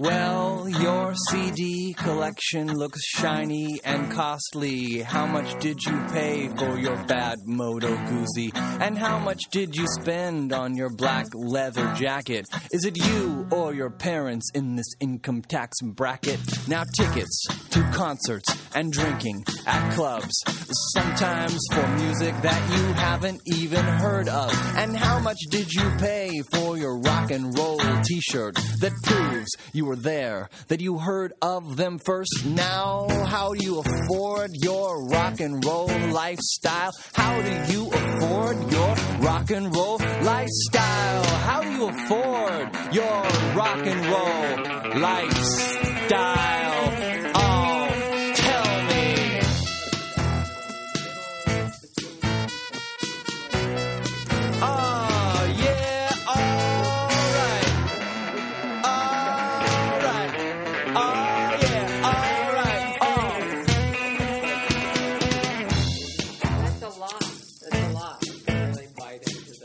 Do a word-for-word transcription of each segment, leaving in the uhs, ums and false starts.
Well, your C D collection looks shiny and costly. How much did you pay for your bad Moto Guzzi? And how much did you spend on your black leather jacket? Is it you or your parents in this income tax bracket? Now tickets to concerts and drinking at clubs, sometimes for music that you haven't even heard of. And how much did you pay for your rock and roll t-shirt that proves you were there, that you heard of them first? Now, how do you afford your rock and roll lifestyle? How do you afford your rock and roll lifestyle? How do you afford your rock and roll lifestyle? Oh, tell me. Oh, yeah, all right. All right. Oh, yeah, all right. Oh. That's a lot. That's a lot. To really bite into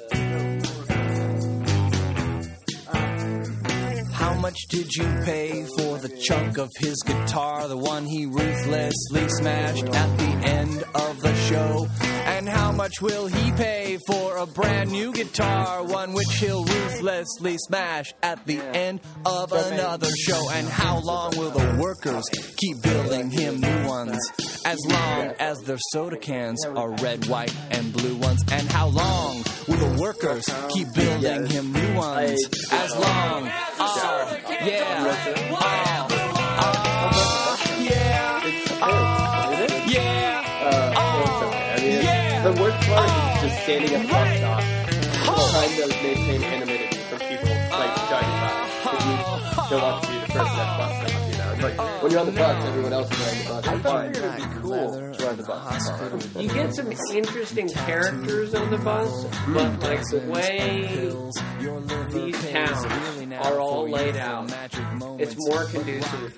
the... How much did you pay for the chunk of his guitar, the one he ruthlessly smashed at the end of the show? And how much will he pay for a brand new guitar, one which he'll ruthlessly smash at the end of another show? And how long will the workers keep building him new ones, as long as their soda cans are red, white, and blue ones? And how long will the workers keep building him new ones, as long, oh, yeah, oh, oh, yeah, oh, yeah, The worst part is just standing at the bus stop, trying to maintain anonymity from people like driving by. Because you don't want to be the person at the bus stop, you know. It's like when you're on the bus, everyone else is riding the bus. I thought it would be cool to ride the bus. You get some interesting characters on the bus, but like the way these towns are all laid out, it's more conducive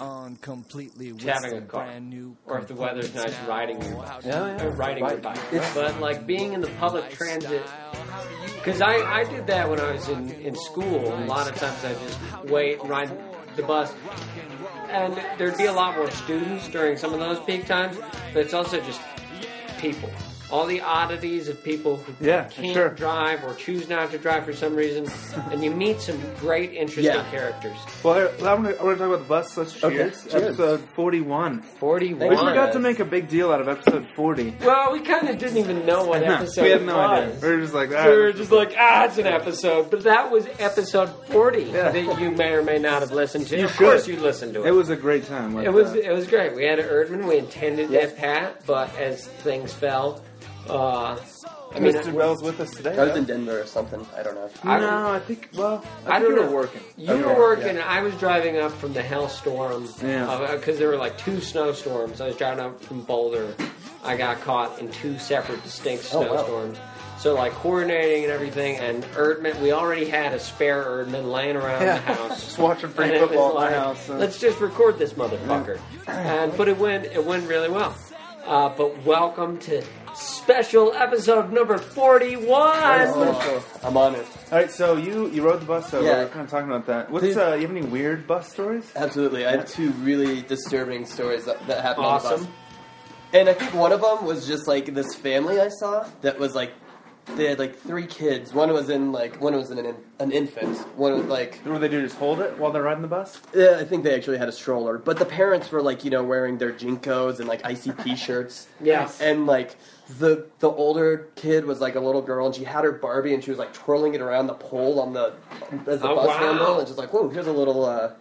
to having a car. Or if the weather's nice, riding your bike. Yeah, yeah. Or riding your bike. But like being in the public transit, because I, I did that when I was in, in school. A lot of times I just wait and ride the bus. And there'd be a lot more students during some of those peak times, but it's also just people. All the oddities of people who Yeah, can't sure. drive or choose not to drive for some reason, and you meet some great, interesting Yeah. characters. Well, here, I'm going to talk about the bus. Let's Okay, cheers. cheers. Episode forty-one. forty-one. We Thanks, forgot guys. to make a big deal out of episode forty. Well, we kind of didn't even know what No, episode we had it no was. idea. We were just like, ah, We were just like, ah, it's an episode. But that was episode forty Yeah. that you may or may not have listened to. You of course should. you listened to it. it was a great time. with, It was uh, it was great. We had Erdman. We intended to have Pat, but as things fell, uh, I mean, Mister Wells with us today. I was in Denver or something. I don't know. No, I think, well, I, I think don't we were know. working. You Okay, were working. yeah. I was driving up from the hailstorm Yeah. because there were like two snowstorms. I was driving up from Boulder. I got caught in two separate, distinct Oh, wow. snowstorms. So like coordinating and everything, and Erdman, we already had a spare Erdman laying around Yeah. the house. Just watching free And it was football at like, my house. so- Let's just record this motherfucker. And but it went it went really well. Uh, but welcome to special episode number forty-one. Oh, I'm on it. All right, so you, you rode the bus over. Yeah. We're kind of talking about that. What's Dude. uh, you have any weird bus stories? Absolutely. I had two really disturbing stories that, that happened on the Awesome. bus. And I think one of them was just like this family I saw that was like, they had like three kids. One was in like, one was in an, an infant. One was like, What do they do? Just hold it while they're riding the bus? yeah, I think they actually had a stroller. But the parents were like, you know, wearing their Jinkos and like I C P shirts. Yeah. And like the the older kid was like a little girl, and she had her Barbie, and she was like twirling it around the pole on the as the Oh, bus wow. handle, and just like, whoa, here's a little uh,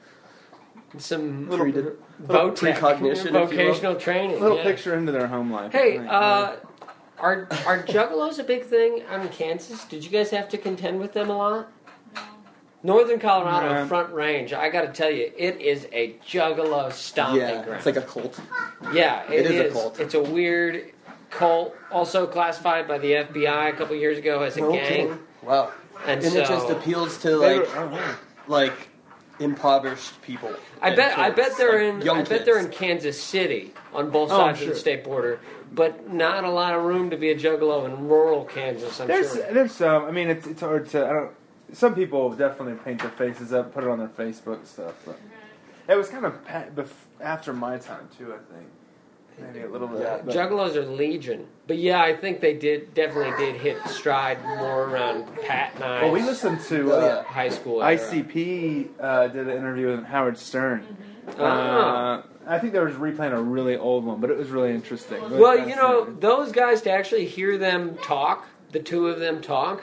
Some little little little precognition, if you will. vocational training. Little yeah. picture into their home life. Hey, Like, uh, are are juggalos a big thing out in Kansas? Did you guys have to contend with them a lot? Northern Colorado Yeah. Front Range, I got to tell you, it is a juggalo stomping Yeah, ground. it's like a cult. yeah, it is a is. cult. It's a weird cult, also classified by the F B I a couple years ago as a Okay. gang. Wow. And, And so it just appeals to they like were- oh, wow. like impoverished people. I and bet I kids, bet they're like in young I bet kids. they're in Kansas City on both Oh, I'm sides of sure. the state border, but not a lot of room to be a juggalo in rural Kansas. I'm There's, sure. there's some. I mean, it's it's hard to. I don't. Some people definitely paint their faces up, put it on their Facebook stuff. But It was kind of pa- bef- after my time too, I think. Maybe a little bit. Yeah. but- Juggalos are legion. But yeah, I think they did definitely did hit stride more around Pat and I. Well, we listened to uh, high school. I era. C P uh, did an interview with Howard Stern. Ah. Uh, I think they were replaying a really old one, but it was really interesting. Really Well, you know, fascinating. those guys, to actually hear them talk, the two of them talk,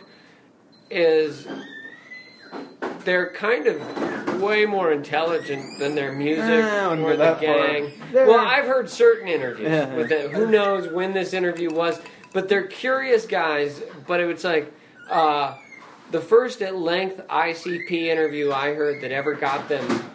is they're kind of way more intelligent than their music Eh, I wouldn't or go the that far. gang. They're- Well, I've heard certain interviews Yeah. with them. Who knows when this interview was? But they're curious guys. But it was like uh, the first at length I C P interview I heard that ever got them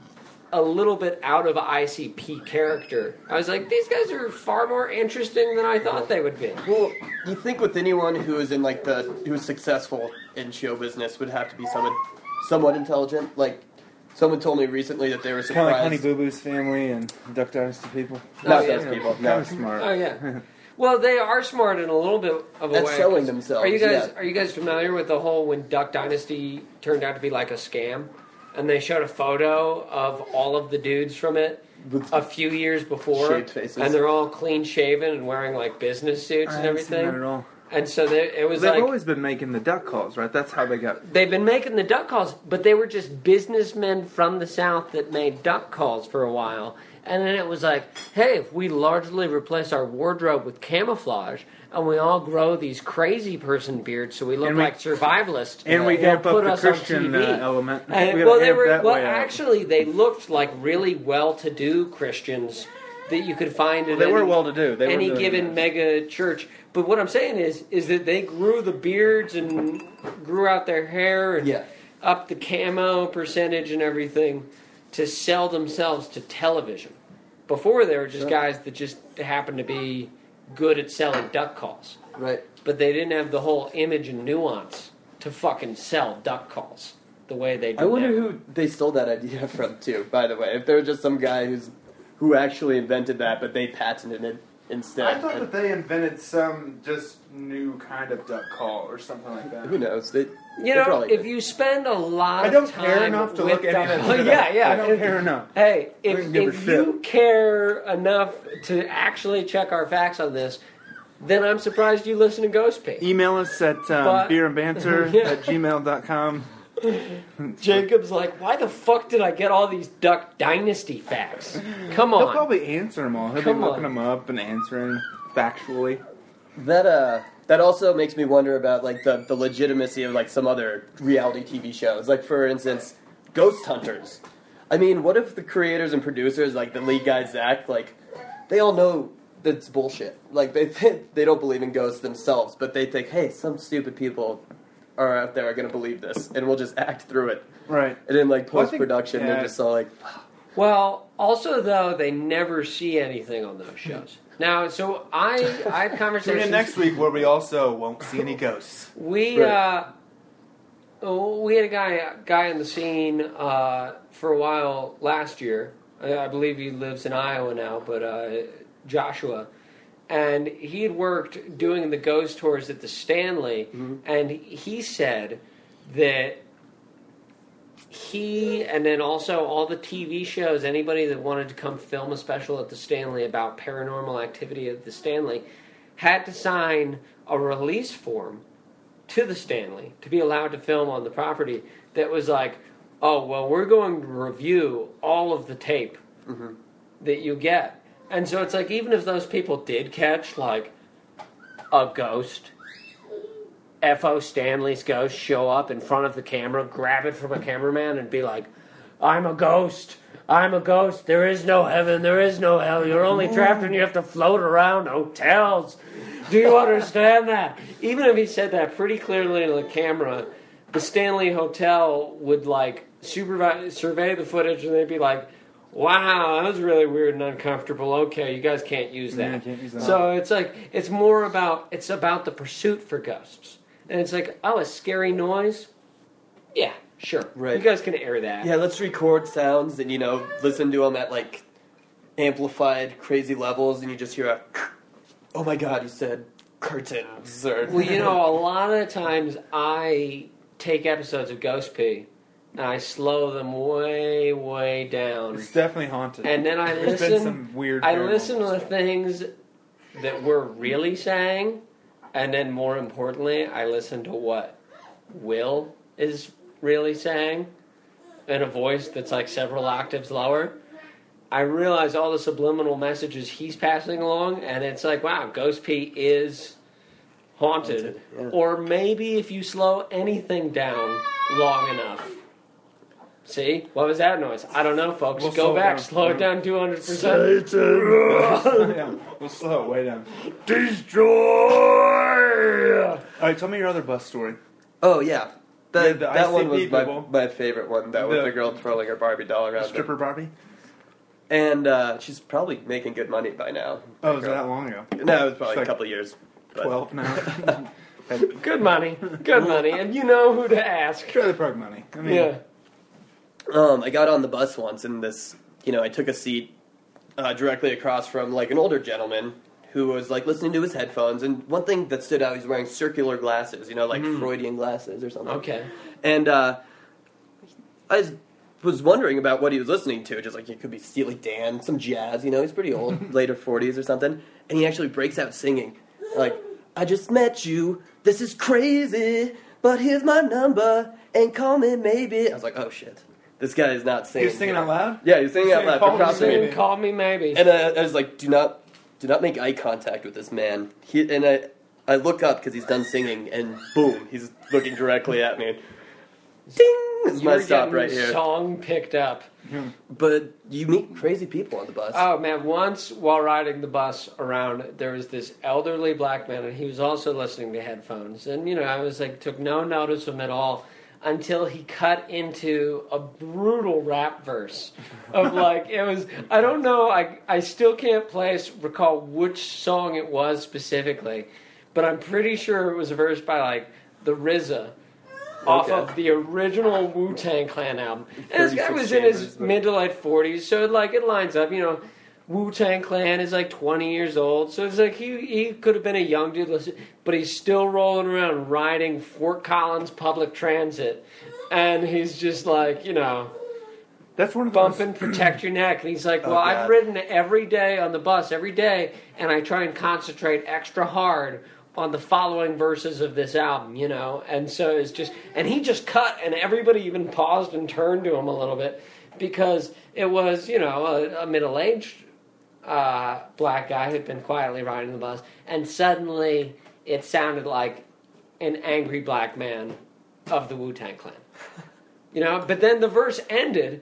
a little bit out of I C P character. I was like, these guys are far more interesting than I thought they would be. Well, you think with anyone who is in like the who is successful in show business would have to be someone somewhat intelligent. Like someone told me recently that they were kind of like Honey surprised. Boo Boo's family and Duck Dynasty people. Not Oh, yeah. those people. Kind No. of smart. Oh yeah. Well, they are smart in a little bit of a At way. selling 'cause- themselves, Are you guys yeah. Are you guys familiar with the whole when Duck Dynasty turned out to be like a scam, and they showed a photo of all of the dudes from it With a few years before, shaved faces. and they're all clean shaven and wearing like business suits I and haven't seen everything. that at all. And so they, it was They've like always been making the duck calls, right? That's how they got. they've been making the duck calls, but they were just businessmen from the South that made duck calls for a while. And then it was like, hey, if we largely replace our wardrobe with camouflage and we all grow these crazy person beards so we look And we- like survivalists, And we they'll amp up put the us on Christian T V. uh, element. And- We gotta well, they amp were that well. way up. Actually, they looked like really well-to-do Christians that you could find in They were any, well-to-do. They were any doing given that. mega church. But what I'm saying is, is that they grew the beards and grew out their hair and Yeah. up the camo percentage and everything to sell themselves to television. Before they were just Sure. guys that just happened to be good at selling duck calls, Right. but they didn't have the whole image and nuance to fucking sell duck calls the way they do I wonder now. who they stole that idea from too, by the way. If there was just some guy who's who actually invented that, but they patented it instead. I thought that they invented some just new kind of duck call or something like that. Who knows? They, You they know, probably if did. you spend a lot I of don't time care enough to with look any of duck- that. yeah, yeah. I don't If- care enough. Hey, I if, don't give a if shit. you care enough to actually check our facts on this, then I'm surprised you listen to Ghost Pig. Email us at um, But- beerandbanter Yeah. at gmail dot com. Jacob's like, why the fuck did I get all these Duck Dynasty facts? Come He'll on. probably answer them all. He'll Come be looking on. them up and answering factually. That uh, that also makes me wonder about like the, the legitimacy of like some other reality T V shows. Like for instance, Ghost Hunters. I mean, what if the creators and producers, like the lead guy Zach, like they all know that's bullshit. Like they they don't believe in ghosts themselves, but they think, hey, some stupid people are out there are going to believe this, and we'll just act through it. Right. And then like Well, I post think- production, yeah. they're just all like, Well, also though, they never see anything on those shows. Now, so I I had Tune conversations. in next week where we also won't see any ghosts. We Right. uh, oh, we had a guy guy in the scene uh, for a while last year. I, I believe he lives in Iowa now, but uh, Joshua, and he had worked doing the ghost tours at the Stanley, and he said that he and then also all the T V shows, anybody that wanted to come film a special at the Stanley about paranormal activity at the Stanley had to sign a release form to the Stanley to be allowed to film on the property that was like, oh, well, we're going to review all of the tape that you get. And so it's like, even if those people did catch, like, a ghost, F O Stanley's ghost, show up in front of the camera, grab it from a cameraman and be like, I'm a ghost. I'm a ghost. There is no heaven. There is no hell. You're only trapped and you have to float around hotels. Do you understand that? Even if he said that pretty clearly to the camera, the Stanley Hotel would, like, supervise, survey the footage and they'd be like, wow, that was really weird and uncomfortable. Okay, you guys can't use that. Yeah, can't use that. So it's like, it's more about, it's about the pursuit for ghosts. And it's like, oh, a scary noise? Yeah, sure. Right. You guys can air that. yeah, let's record sounds and, you know, listen to them at, like, amplified, crazy levels, and you just hear a, oh my god, he said curtains, or... Well, you know, a lot of the times I take episodes of Ghost Pea and I slow them way, way down. It's definitely haunted. And then I There's been listen. some weird I paranormal listen to the stuff. things that we're really saying, and then more importantly, I listen to what Will is really saying in a voice that's like several octaves lower. I realize all the subliminal messages he's passing along, and it's like, wow, Ghost Pete is haunted. Haunted, yeah. Or maybe if you slow anything down long enough. See? What was that noise? I don't know, folks. We'll Go slow it back, down. slow it down two hundred percent. Yeah, we'll slow it way down. Destroy! All right, tell me your other bus story. Oh yeah, that Yeah, the that one I C was P my, people. my favorite one. That was The- the girl twirling her Barbie doll around. The stripper Barbie? And uh, she's probably making good money by now. Oh, was it girl. that long ago? No, it was probably It's like a couple of years. but- twelve now. Good money. Good money. And you know who to ask. Trailer park money. I mean, Yeah. Um, I got on the bus once, and this, you know, I took a seat uh, directly across from like an older gentleman who was like listening to his headphones. And one thing that stood out, he's wearing circular glasses, you know, like Mm. Freudian glasses or something. Okay. And uh, I was, was wondering about what he was listening to, just like it could be Steely Dan, some jazz, you know, he's pretty old, later forties or something. And he actually breaks out singing, like, I just met you, this is crazy, but here's my number, and call me maybe. I was like, oh shit, this guy is not He singing. was singing out loud? Yeah, he was singing He's out saying, loud. "Call for me props to me. maybe." Singing Call Me Maybe. And I, I was like, do not, do not make eye contact with this man. He, and I, I look up because he's done singing, and boom, he's looking directly at me. Ding! This is my You're stop getting right here. song picked up. But you meet crazy people on the bus. Oh man! Once while riding the bus around, there was this elderly black man, and he was also listening to headphones. And you know, I was like, took no notice of him at all until he cut into a brutal rap verse of like it was. I don't know. I I still can't place recall which song it was specifically, but I'm pretty sure it was a verse by like the R Z A. Off Okay. of the original Wu-Tang Clan album. And this guy thirty-six was in his Chambers, but- mid to late forties, so like it lines up, you know. Wu-Tang Clan is like twenty years old, so it's like he he could have been a young dude, listen, but he's still rolling around riding Fort Collins public transit, and he's just like, you know, That's one of bump those. and protect your neck. And he's like, Oh, well, I've God. ridden every day on the bus, every day, and I try and concentrate extra hard on the following verses of this album, you know? And so it's just, and he just cut, and everybody even paused and turned to him a little bit because it was, you know, a, a middle-aged uh, black guy who'd been quietly riding the bus, and suddenly it sounded like an angry black man of the Wu-Tang Clan. You know, but then the verse ended,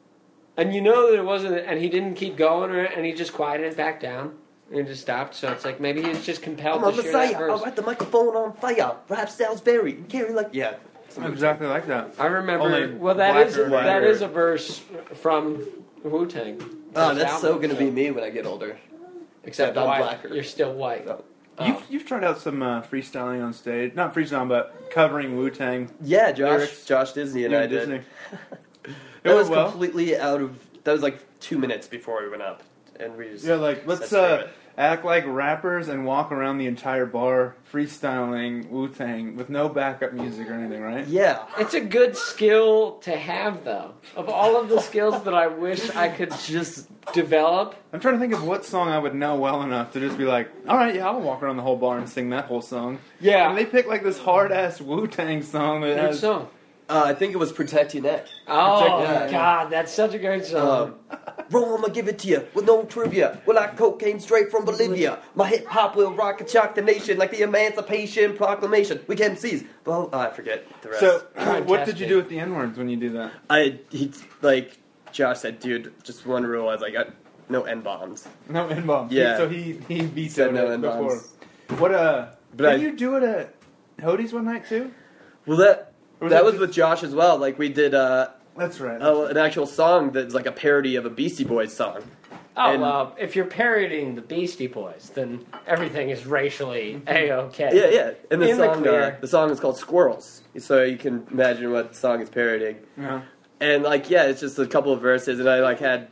and you know that it wasn't, and he didn't keep going, or, and he just quieted it back down, and he just stopped. So it's like maybe he was just compelled I'm a to share that messiah. verse. I'll write the microphone on fire. Rap styles vary. And carry like yeah. Exactly like that. I remember. Only Well, that is blacker, that lighter. is a verse from Wu-Tang. Oh, First that's so album, gonna be me when I get older. Except Except I'm white. blacker. You're still white. So- Oh. You've, you've tried out some uh, freestyling on stage. Not freestyling, but covering Wu-Tang. Yeah, Josh, Lyrics. Josh Disney and You I and Disney. did. It That was went well. completely out of. That was like two minutes before we went up, and we just Yeah, like, let's said, uh, "Screw it." act like rappers and walk around the entire bar freestyling Wu-Tang with no backup music or anything, right? Yeah. It's a good skill to have, though. Of all of the skills that I wish I could just develop, I'm trying to think of what song I would know well enough to just be like, all right, yeah, I'll walk around the whole bar and sing that whole song. yeah. And they pick like this hard-ass Wu-Tang song that Good has... song. Uh, I think it was Protect Your Neck. Oh, Yeah, yeah. God, that's such a great song. Um, Bro, I'ma give it to you with no trivia. Well, like cocaine straight from Bolivia. My hip hop will rock and shock the nation like the Emancipation Proclamation. We can seize. Well, I forget the rest. So, Fantastic. what did you do with the N-words when you do that? I he like Josh said, dude, just one rule. I was like, I, no N bombs. No N-bombs. Yeah. So he, he vetoed Said no it N-bombs. before. What, uh... But did I- you do it at Hody's one night, too? Well, that Or was that that was just- with Josh as well. Like we did uh, That's right. oh, an actual song that's like a parody of a Beastie Boys song. Oh, and- well, if you're parodying the Beastie Boys, then everything is racially A-okay. Yeah, yeah. And the In the song, clear. uh, the song is called Squirrels. So you can imagine what the song is parodying. Yeah. And like, yeah, it's just a couple of verses, and I like had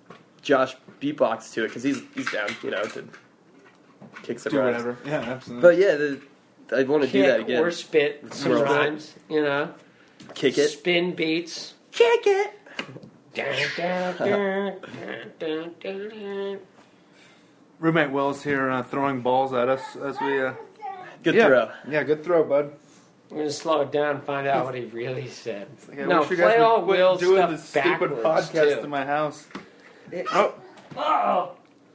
Josh beatbox to it because he's he's down, you know, to kick some Do rhymes. whatever. Yeah, absolutely. But yeah, the, I want to do that Kick again. or spit some Swirl. rhymes, you know? Kick it. Spin beats. Kick it. Dun, dun, dun, dun, dun, dun. Roommate Will's here uh, throwing balls at us as we. Uh, Good yeah. throw. Yeah, good throw, bud. I'm gonna slow it down and find out what he really said. Like, I no, wish you play guys all would quit Will doing stuff this stupid backwards, podcast too. in my house. It- Oh, Oh,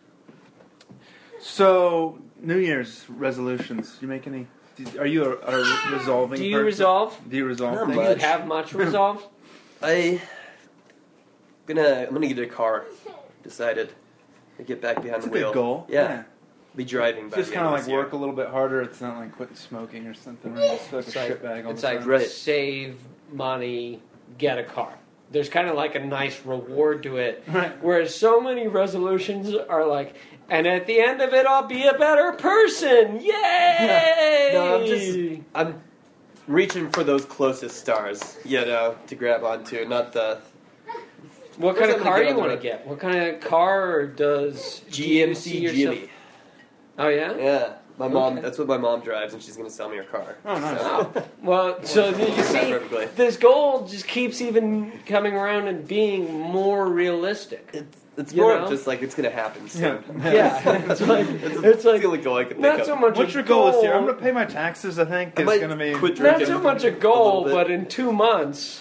so New Year's resolutions. Do you make any? do- Are you a, a resolving? do you person? resolve? Do you resolve? Not things? Do you much. have much resolve? I gonna I'm gonna get a car. Decided to get back behind It's a the wheel. good goal. Yeah. Be driving. By Just the kind of end like this year. work a little bit harder. It's not like quitting smoking or something. Or just feel like It's a like, shitbag all it's the like time. Right. save money, get a car. There's kind of like a nice reward to it. Right. Whereas so many resolutions are like, and at the end of it, I'll be a better person. Yay! No, I'm just I'm reaching for those closest stars, you know, to grab onto, not the What kind of What's car that do you gonna want to get on get? What kind of car does G M C yourself- Geely. Oh yeah. Yeah, my mom. Okay. That's what my mom drives, and she's gonna sell me her car. Oh, nice. So- Oh, well, so you Yeah, see, perfectly. this goal just keeps even coming around and being more realistic. It's, it's You more know? of just like it's gonna happen soon. Yeah. Yeah, it's like It's, it's like the only goal I can think not of. so much. What's a your goal this year? I'm goal- gonna pay my taxes. I think I it's might gonna be. quit Not drinking so much a a goal, little bit. but in two months,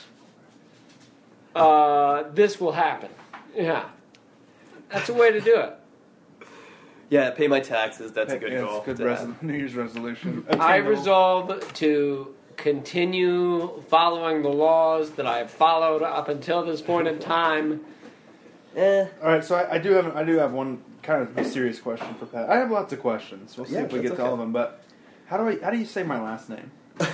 uh, this will happen. Yeah, that's a way to do it. Yeah, pay my taxes. That's a good yeah, goal. It's a good to res- have. New Year's resolution. I Attainable. resolve to continue following the laws that I have followed up until this point in time. Eh, All right, so I, I do have I do have one kind of serious question for Pat. I have lots of questions. We'll see Yeah, if we that's get to okay. all of them. But how do I how do you say my last name?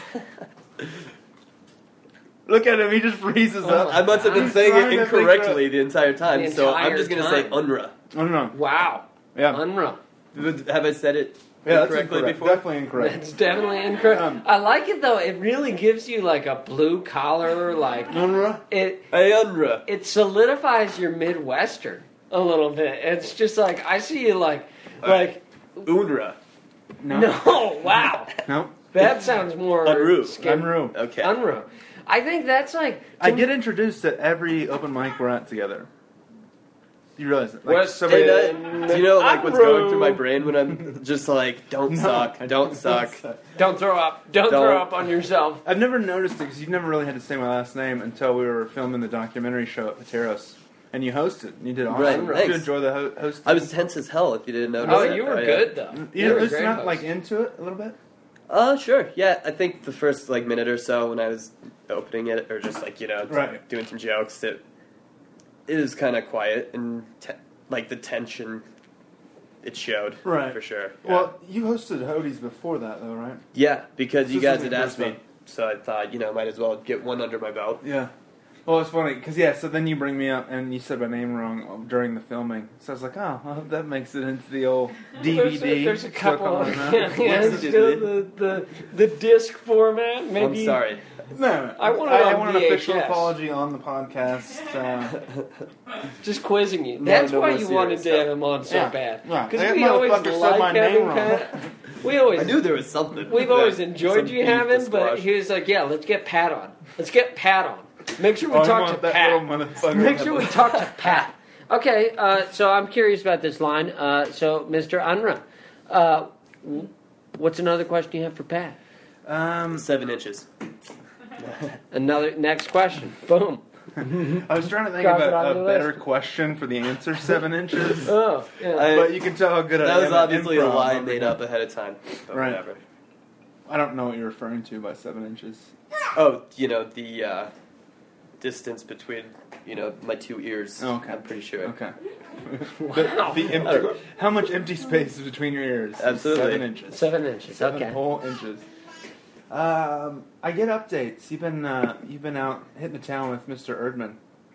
Look at him; he just freezes Oh, up. I must have been He's saying trying it to think incorrectly the entire time, The so I'm entire just gonna time. say UNRWA. I don't know. Wow, Yeah, unreal. Have I said it yeah, that's incorrectly incorrect. before? Definitely incorrect. That's definitely incorrect. Um, I like it though. It really gives you like a blue collar, like UNRWA? it. Hey, UNRWA. It solidifies your Midwestern a little bit. It's just like I see you like like UNRWA. No, no. Wow, no. that sounds more Unruh. scary. Unruh. Okay. Unruh. I think that's like I to get me- introduced at every open mic we're at together. You realize it? West somebody- Hey, that, do you know like what's going through my Unruh. brain when I'm just like, don't No, suck, I don't suck. Don't throw up. Don't, Don't. throw up on yourself. I've never noticed it because you've never really had to say my last name until we were filming the documentary show at Pateros. And you hosted. And you did awesome. Right, Did you thanks. enjoy the ho- hosting? I was tense as hell if you didn't notice. Oh, it. you were yeah. good though. You You know, were a it's great not host. like into it a little bit? Uh, sure. Yeah, I think the first like minute or so when I was opening it, or just like you know, Right. doing some jokes, it it was kind of quiet and te- like the tension. It showed, Right. for sure. Yeah. Well, you hosted Hodies before that, though, right? yeah, because you This guys isn't had your asked first me, so I thought you know might as well get one under my belt. Yeah. Well, it's funny because yeah. So then you bring me up and you said my name wrong during the filming. So I was like, oh, I hope that makes it into the old D V D. There's a, there's a Still couple. calling Of, it yeah, that. yeah, What's it's the still Disney? the, the the disc format. Maybe. I'm sorry. No, I want it I, on want an official V H S. apology on the podcast. Uh, Just quizzing you. No, That's no why more you wanted to serious have him on so Yeah. bad. Yeah. Because That we always motherfucker said my like name having wrong. Pat. We always I knew there was something. We've Yeah. always enjoyed Some you beef to having, but squash. he was like, "Yeah, let's get Pat on. Let's get Pat on. Make sure we oh, I talk want to that Pat. little motherfucker. Make sure we talk to Pat." Okay, uh, so I'm curious about this line. Uh, so, Mister Unruh, uh, what's another question you have for Pat? Um, seven inches. Another next question. Boom. I was trying to think Drop of it on a, your a better list. question for the answer. Seven inches. Oh, yeah. I- But you can tell how good I That am was at obviously a improv. line made up ahead of time. But Right. whatever. I don't know what you're referring to by seven inches. Oh, you know the uh, distance between you know my two ears. Oh, okay. I'm pretty sure. Okay. Wow. The, the I don't empty, know. how much empty space is between your ears? Absolutely. Seven inches. Seven inches. Seven Okay. whole inches. Um, I get updates. You've been uh, you've been out hitting the town with Mister Erdman.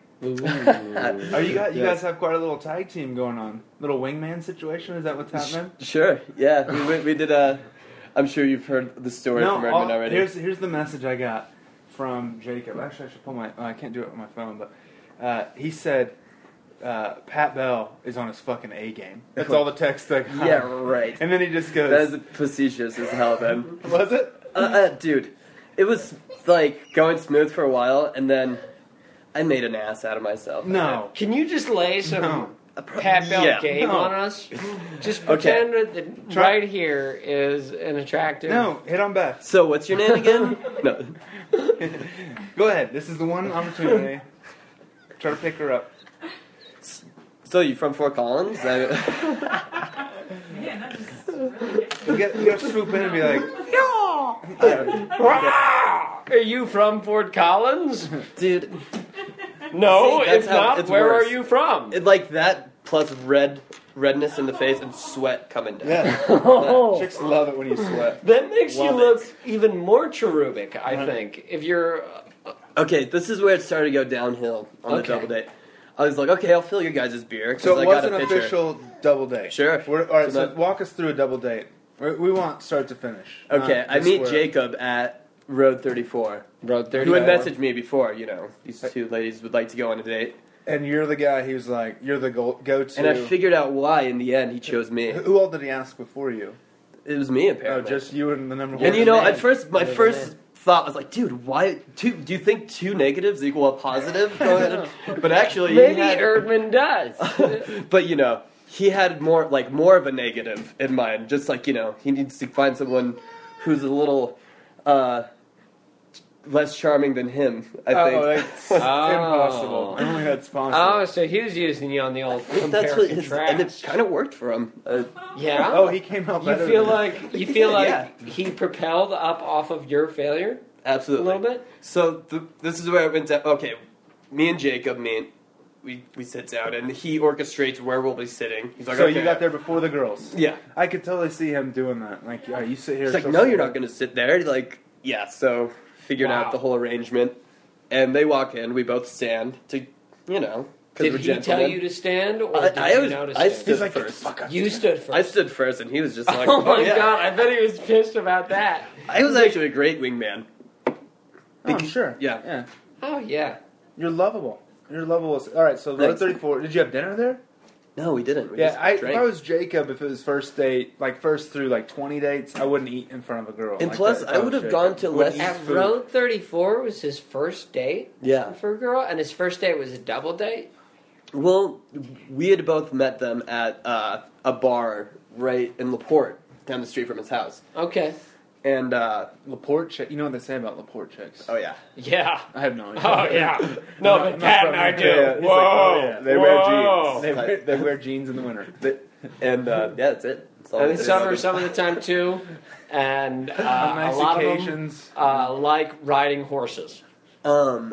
Are you guys? You Yes. guys have quite a little tag team going on. Little wingman situation. Is that what's happening? Sure. Yeah, we, we, we did a. I'm sure you've heard the story No. from Erdman all- already. here's here's the message I got from Jacob. Actually, I should pull my. Oh, I can't do it with my phone, but uh, he said uh, Pat Bell is on his fucking A game. That's all the text I got. Yeah, right. And then he just goes. That is facetious as hell, then. Was it? Uh, uh, dude, it was like going smooth for a while, and then I made an ass out of myself. No. Can you just lay some No. Pat Bell Yeah. game No. on us? Just Okay. pretend that Try- right here is an attractive. No, hit on Beth. So what's your name again? No. Go ahead. This is the one opportunity. Try to pick her up. So you from Fort Collins? I, You got you got to swoop in and be like, Are you from Fort Collins? dude, No, See, that's it's how- not. it's Where worse. are you from? it, like that plus red redness in the face and sweat coming down. yeah. Oh. Chicks love it when you sweat. That makes Love you it. look even more cherubic, I think. If you're. Okay, this is where it started to go downhill on Okay. the double date. I was like, okay, I'll fill your guys' beer. 'cause So I it got was a an pitcher. official double date. Sure. We're, all right, So so that- walk us through a double date. We we want start to finish. Okay, not I just meet where- Jacob at Road thirty-four. Road Who had messaged me before, you know, these two ladies would like to go on a date. And you're the guy who's like, you're the go to. And I figured out why in the end he chose me. Who all did he ask before you? It was me, Oh, apparently. just you and the number one. And you know, man. at first, my You're the first man. thought was like, dude, why two? Do you think two negatives equal a positive? Go ahead. But actually, he Maybe had- Erdman does. but you know, he had more like more of a negative in mind. Just like you know, he needs to find someone who's a little uh, less charming than him. I Oh, think. that's impossible. I only had sponsors. Oh, so he was using you on the old compare That's what and his, and it contrast. kind of worked for him. Uh, Yeah. Oh, he came out You better. feel than like you feel like Yeah. he propelled up off of your failure a absolutely. little bit. So th- this is where I went to. Okay, me and Jacob meet. We we sit down and he orchestrates where we'll be sitting. He's like, So okay. you got there before the girls. Yeah. I could totally see him doing that. Like, yeah, you sit here. He's like, so no, you're slow. not going to sit there. Like, yeah. So figured Wow. out the whole arrangement, and they walk in. We both stand to, you know, because Did we're he gentlemen. tell you to stand, or I- did I you was- know to I stand? stood He's like, first. "Fuck up." You stood first. I stood first, and he was just like, oh my yeah. god! I bet he was pissed about that. I was actually a great wingman. Oh, sure. Yeah. Yeah. Oh yeah. You're lovable. You're lovable. All right. So Road Thanks. thirty-four. Did you have dinner there? No, we didn't. We Yeah. just I, if drank. I was Jacob, if it was first date, like first through like twenty dates, I wouldn't eat in front of a girl. And like plus, that if I was would have Jacob. gone to Wouldn't less- eat At food. Road thirty-four was his first date Yeah. for a girl, and his first date was a double date. Well, we had both met them at uh, a bar right in LaPorte, down the street from his house. Okay. And, uh, Laporte chick. You know what they say about Laporte chicks? oh yeah. Yeah. I have no idea. Oh yeah. No, I'm but not Pat from and I there. do. Yeah, he's like, Whoa. oh, yeah, They Whoa. wear jeans. They wear, they wear jeans in the winter. They- and, uh, yeah, that's it. That's all And we in did. summer, some of the time too, and uh, On nice a lot occasions. of them uh, like riding horses. Um,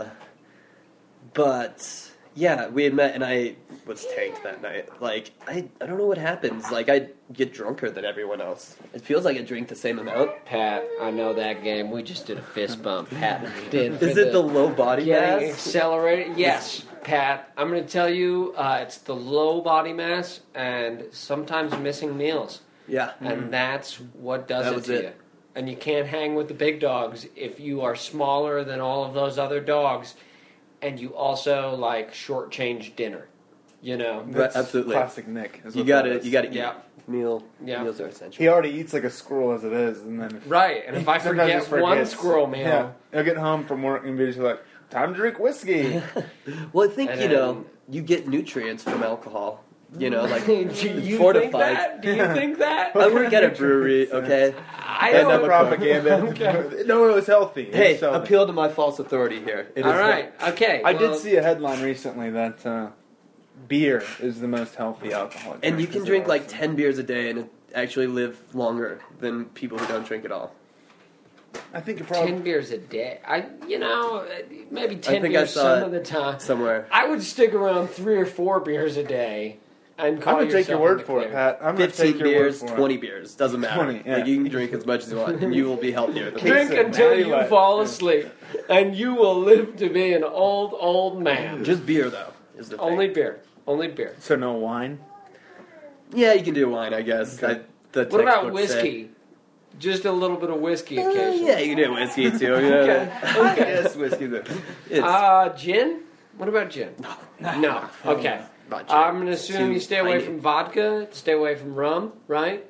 but yeah, we had met, and I was tanked that night. Like, I, I don't know what happens. Like, I get drunker than everyone else. It feels like I drink the same amount. Pat, I know that game. We just did a fist bump. Pat did. for Is it the low body getting mass? accelerated? Yes, Pat. I'm going to tell you, uh, it's the low body mass and sometimes missing meals, Yeah. and that's what does That it was to it. you. And you can't hang with the big dogs if you are smaller than all of those other dogs, and you also like shortchange dinner. You know. That's absolutely. Classic Nick. is You what gotta, that is. you gotta eat. Yeah. Meal, Yeah. meals are essential. He already eats like a squirrel as it is, and then if, Right, and if I sometimes forget just one forgets. squirrel meal, yeah, he'll get home from work and be just like, "Time to drink whiskey." Well, I think And you then- know you get nutrients from alcohol. You know, like do you fortified. think that? Do you think that? I work at a brewery. Okay. I And don't. I'm a propaganda. Okay. No, it was healthy. It Hey, was healthy. appeal to my false authority here. It All is right. Okay. I well, did see a headline recently that uh, beer is the most healthy alcoholic. And you drink, can is drink it like also? ten beers a day and actually live longer than people who don't drink at all. I think you're probably. ten beers a day. I, you know, maybe ten think I beers saw some it of the time. Somewhere. I would stick around three or four beers a day, and I'm call gonna take your yourself word in the for it, clear. Pat. I'm gonna Fifteen take your beers, word for twenty it. beers, doesn't matter. twenty, yeah. Like you can drink as much as you want, and you will be healthier. Than Drink Listen, until Natty you Light. fall asleep, and you will live to be an old, old man. Just beer though is the thing. Only beer. Only beer. So no wine. Yeah, you can do wine, I guess. Okay. I, the What about textbooks say. whiskey? Just a little bit of whiskey Uh, occasionally. yeah, you can do whiskey too. You know? Okay. I Okay. guess whiskey though. It's Uh, gin? What about gin? No. Okay. not gin. I'm going to assume Too you stay away tiny. from vodka, stay away from rum, right?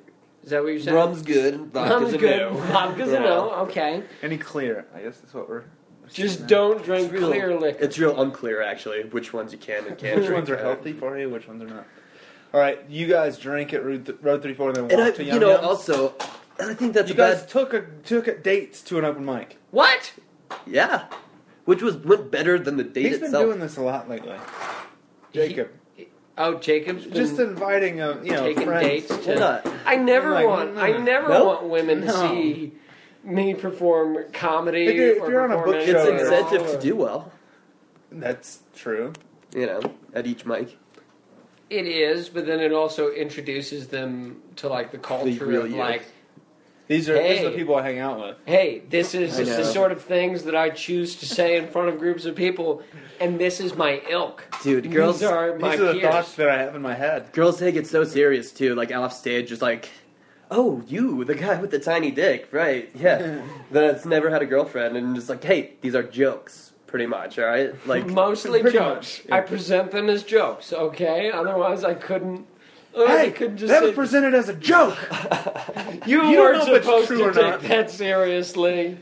Is that what you're saying? Rum's good. Vodka's Rum's a good. no. Vodka's a Yeah. no. Okay. Any clear? I guess that's what we're. Just don't drink It's real- clear liquor. It's real unclear, actually, which ones you can and can't Which drink. ones are healthy for you? Which ones are not? All right, you guys drink at Road, th- Road thirty-four and then walk And I, to you Yum know, Yums? also, I think that's you a guys bad. took a took a dates to an open mic. What? Yeah, which was went better than the date He's been itself. doing this a lot lately. Jacob, Oh, Jacob's been just inviting a you know taking friends. dates Why to. not? I never Like, want. no. I never No? want women to No. see me perform comedy. If you're- if or you're on a perform book It's show anything or- at incentive all, to do well, That's true. you know, at each mic. It is, but then it also introduces them to like the culture real of you. like, These are these are Hey. the people I hang out with. hey, this is I the know. sort of things that I choose to say in front of groups of people, and this is my ilk. Dude, girls, These are my These are the peers. thoughts that I have in my head. girls take it so serious too. Like off stage, just like, oh, you, the guy with the tiny dick, right? Yeah, that's never had a girlfriend, and just like, hey, these are jokes, pretty much. All right, like Mostly Pretty jokes. much, yeah. I present them as jokes, okay? Otherwise, I couldn't. Oh, I Hey, couldn't just that say, was presented as a joke. you, you don't weren't know if it's supposed true to or take not. that seriously.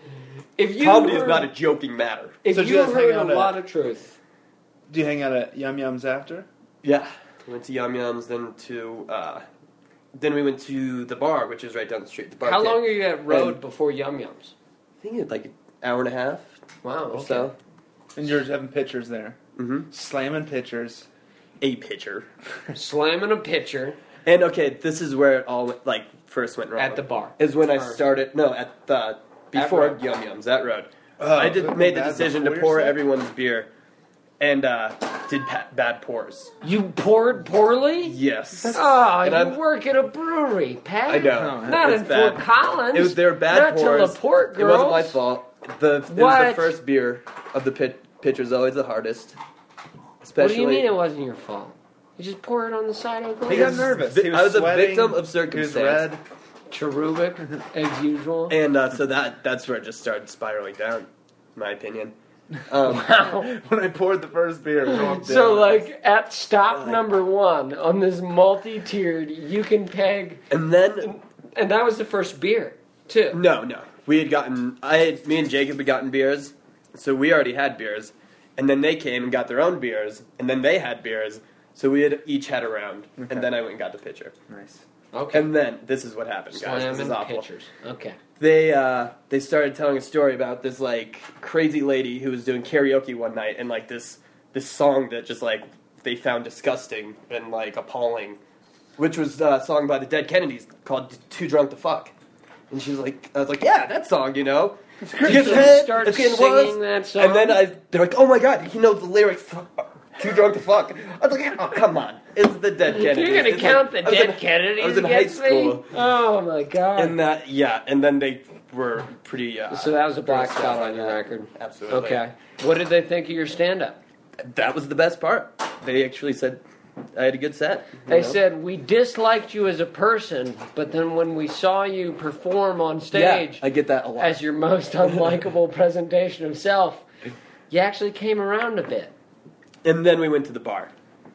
If you comedy heard, is not a joking matter. if So you you guys hang heard a out at- lot of truth, Do you hang out at Yum Yums after? Yeah, we went to Yum Yums, then to uh, then we went to the bar, which is right down the street. The bar. how long are you at Road And- before Yum Yums? I think it's like an hour and a half Wow, or okay. so. And you're having pictures there, Mm-hmm. slamming pictures. A pitcher. Slamming a pitcher And okay, this is where it all went, like first went wrong. at the bar. is when I Or- started. No, at the before Road. Yum Yums that road. Oh, I did couldn't made be the bad decision to before pour yourself? everyone's beer, and uh, did pa- bad pours. You poured poorly? Yes. Oh, And you I'm- work at a brewery, Pat. I know. Not It's in bad. Fort Collins. It was they were bad Not pours. till the port It girls. wasn't my fault. The it was What? the first beer of the pit, pitcher's always the hardest. What Especially do you mean it wasn't your fault? You just pour it on the side of the He glass. got nervous. vi- He was I was a sweating. victim of He was circumstance. red. Cherubic, as usual. And uh, so that that's where it just started spiraling down, in my opinion. Um, Wow. When I poured the first beer, it was all So, down. like, at stop Like- number one on this multi-tiered, you can peg, and then and that was the first beer, too. no, no, we had gotten. I had, me and Jacob had gotten beers, so we already had beers, and then they came and got their own beers, and then they had beers, so we had each had a round, Okay. and then I went and got the pitcher, nice. Okay. and then this is what happened, guys. This is Slamming awful. pitchers. Okay. They uh, they started telling a story about this like crazy lady who was doing karaoke one night, and like this this song that just like they found disgusting and like appalling, which was uh, a song by the Dead Kennedys called "Too Drunk to Fuck," and she was like, I was like, yeah, that song, you know. It's So you start It's getting singing worse. that song? And then I, they're like, oh my god, he knows the lyrics. to Too drunk to fuck. I was like, oh come on, it's the Dead Kennedys. You're going It's to count like- the I was dead in- Kennedys I was in high against me? school. Oh, my God. And that, yeah, and then they were pretty. Uh, so that was a black pretty spot stuff on your that. record. Absolutely. Okay. What did they think of your stand-up? That was the best part. They actually said I had a good set. you They know? said, we disliked you as a person, but then when we saw you perform on yeah, stage I get that a lot. as your most unlikable presentation of self, you actually came around a bit. And then we went to the bar.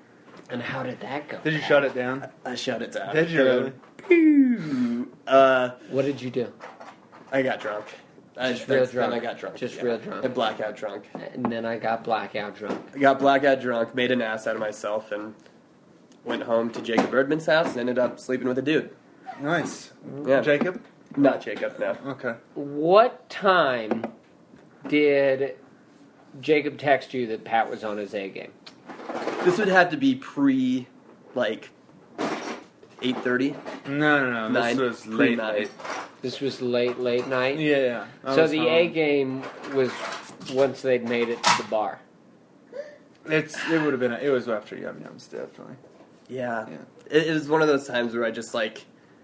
And how did that go? Did you shut it down? I shut it down. Did you really? Pew. Uh, What did you do? I got drunk. I, Just real that's- drunk. Then I got drunk. Just yeah. real drunk. And blackout drunk. And then I got blackout drunk. I got blackout drunk, made an ass out of myself, and went home to Jacob Erdman's house and ended up sleeping with a dude. Nice. Yeah. Jacob? Not Jacob, no. Okay. What time did Jacob text you that Pat was on his A game? This would have to be pre, like, eight thirty. No, no, no. Nine. This was Pre late nine. night. This was late, late night? Yeah, yeah. I So was the home. A game was once they'd made it to the bar. It's it would have been it was after Yum Yums definitely. Yeah. Yeah. It, it was one of those times where I just, like,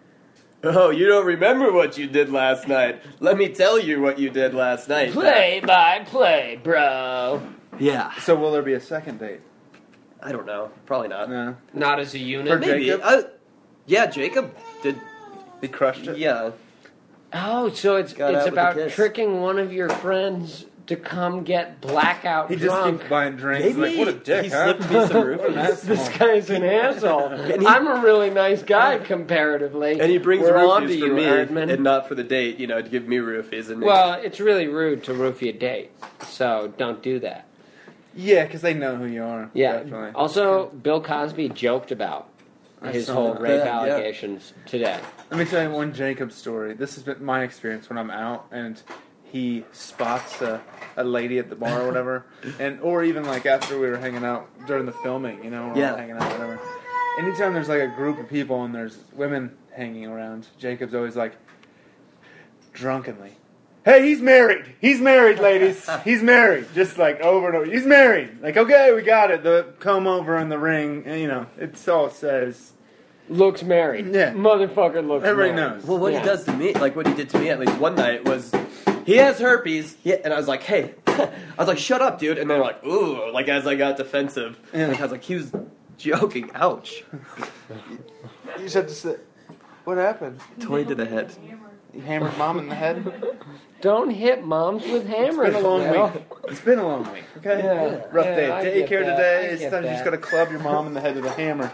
oh, you don't remember what you did last night. Let me tell you what you did last night. Play by play, bro. Yeah. So will there be a second date? I don't know. Probably not. No. Not as a For unit. Maybe. Jacob? I, yeah, Jacob did. He crushed it. Yeah. Oh, so it's Got out it's with a about kiss. tricking one of your friends to come get blackout He just drunk. keeps buying drinks. He's Maybe like, what a dick, he huh? slipped me some roofies. This guy's an asshole. he- I'm a really nice guy comparatively. And he brings We're on to roofies for you, me, Erdman. and not for the date, you know, to give me roofies. And Well, it's really rude to roofie a date, so don't do that. Yeah, because they know who you are. Yeah. Definitely. Also, Bill Cosby joked about I his saw whole that. rape Yeah, yeah. allegations today. Let me tell you one Jacob story. This has been my experience when I'm out and he spots a, a lady at the bar or whatever, and or even like after we were hanging out during the filming, you know, we're Yeah. all hanging out, whatever. Anytime there's like a group of people and there's women hanging around, Jacob's always like, drunkenly, "Hey, he's married. He's married, ladies. He's married." Just like over and over. He's married. Like, okay, we got it. The comb over in the ring. And, you know, it's all it says. Looks married. Yeah. Motherfucker looks Everybody married. knows. Well, what Yeah. he does to me, like what he did to me at least one night was, he has herpes, he, and I was like, hey, I was like, shut up, dude, and they're like, ooh, like as I got defensive, Yeah. like, I was like, he was joking, ouch, You just have to say, what happened? toy to the head. You hammered mom in the head? Don't hit moms with hammers. It's been a long Will. week. It's been a long week, okay? Yeah. Rough Yeah, day I at get daycare that. today. I It's get time you just that. gotta club your mom in the head with a hammer.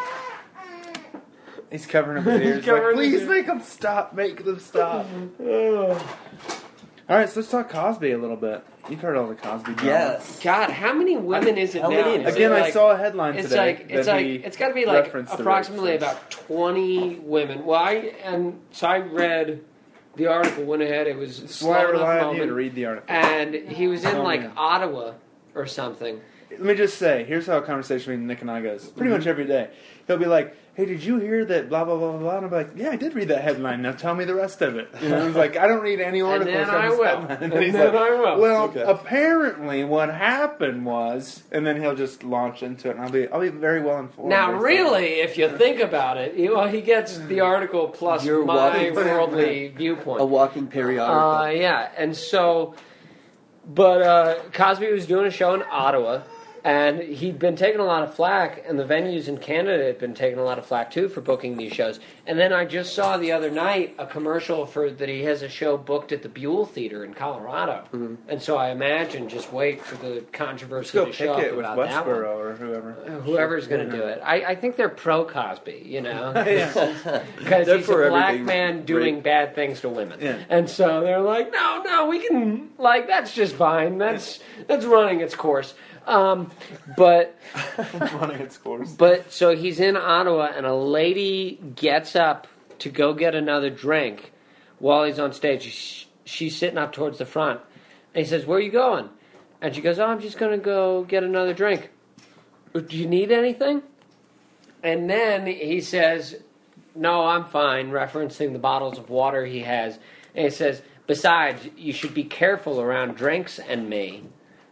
He's covering up his ears. He's like, covering his please ears. make them stop. Make them stop. All right, so let's talk Cosby a little bit. You've heard all the Cosby drama. Yes. God, how many women is it How now? many? Is it Again, I like- saw a headline It's today. like it's that like he it's got to be like referenced the approximately rape. about twenty women. Well, I and so I read the article. Went ahead. It was That's slow why I enough rely on you moment, to read the article. and he was in Tell like me. Ottawa or something. Let me just say, here's how a conversation between Nick and I goes. Pretty Mm-hmm. much every day. He'll be like, hey, did you hear that blah, blah, blah, blah, blah? And I'm like, yeah, I did read that headline. Now tell me the rest of it. You know, he's like, I don't read any articles then from I this will. headline. And he's then like, I will. well, Okay. apparently what happened was, and then he'll just launch into it, and I'll be, I'll be very well informed. Now, based on really, if you think about it, he, well, he gets the article plus You're my walking- worldly A viewpoint. walking periodical. Uh, yeah, and so, but uh, Cosby was doing a show in Ottawa, and he'd been taking a lot of flack, and the venues in Canada had been taking a lot of flack too for booking these shows. And then I just saw the other night a commercial for that he has a show booked at the Buell Theater in Colorado, Mhm. and so I imagine just wait for the controversy Go to show pick up it with about that one. Westboro or whoever. Whoever's going to do it, I, I think they're pro Cosby, you know, Yeah. because They're he's a for black everything man doing great. bad things to women, Yeah. and so they're like, no, no, we can, like, that's just fine. That's that's running its course. Um, but Running its course. but so he's in Ottawa, and a lady gets up to go get another drink while he's on stage. She, she's sitting up towards the front, and he says, "Where are you going?" And she goes, "Oh, I'm just going to go get another drink. Do you need anything?" And then he says, "No, I'm fine," referencing the bottles of water he has. And he says, "Besides, you should be careful around drinks and me."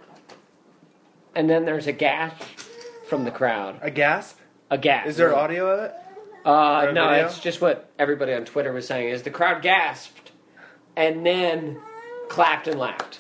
And then there's a gasp from the crowd. A gasp? A gasp. Is there audio of it? Uh, or a no, video? it's just what everybody on Twitter was saying. Is the crowd gasped and then clapped and laughed.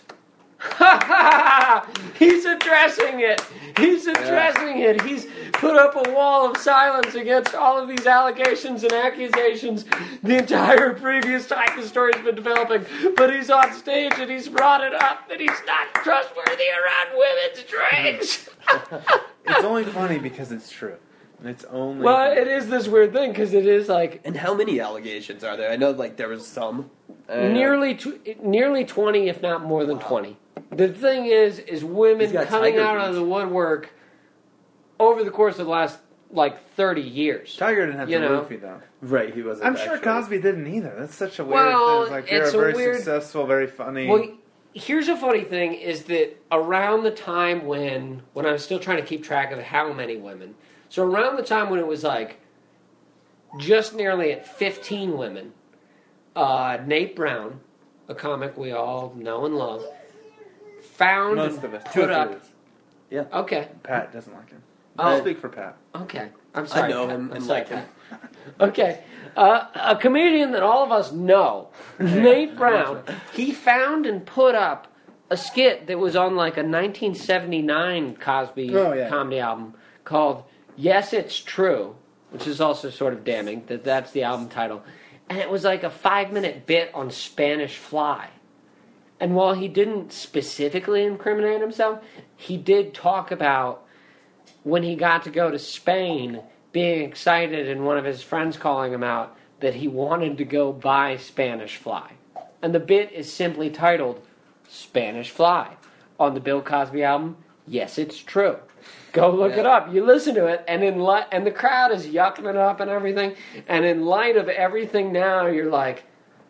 He's addressing it. He's addressing it. He's put up a wall of silence against all of these allegations and accusations the entire previous time the story's been developing. But he's on stage and he's brought it up that he's not trustworthy around women's drinks. It's only funny because it's true. It's only Well, funny. it is this weird thing because it is like And how many allegations are there? I know, like, there was some. Uh, nearly tw- nearly twenty, if not more than twenty. The thing is, is women He's got coming tiger out of beads. the woodwork over the course of the last like thirty years. Tiger didn't have you to know. roofie though. Right, he wasn't. I'm sure actually. Cosby didn't either. That's such a weird Well, thing. It's like you're it's a a very weird- successful, very funny. Well, here's a funny thing: is that around the time when when I was still trying to keep track of how many women, so around the time when it was like just nearly at fifteen women, uh, Nate Brown, a comic we all know and love, found Most and of us. Two put or up. three of us. Okay, Pat doesn't like him. Oh. I'll speak for Pat. okay. I'm sorry. I know Pat. him I'm and sorry, like him. Pat. Okay. Uh, a comedian that all of us know, Nate Brown, he found and put up a skit that was on like a nineteen seventy-nine Cosby Oh, yeah. comedy album called Yes, It's True, which is also sort of damning that that's the album title. And it was like a five-minute bit on Spanish Fly. And while he didn't specifically incriminate himself, he did talk about when he got to go to Spain, being excited and one of his friends calling him out that he wanted to go buy Spanish Fly. And the bit is simply titled Spanish Fly. On the Bill Cosby album, yes, it's true. Go look Yeah. it up. You listen to it, and in li- and the crowd is yucking it up and everything. And in light of everything now, you're like,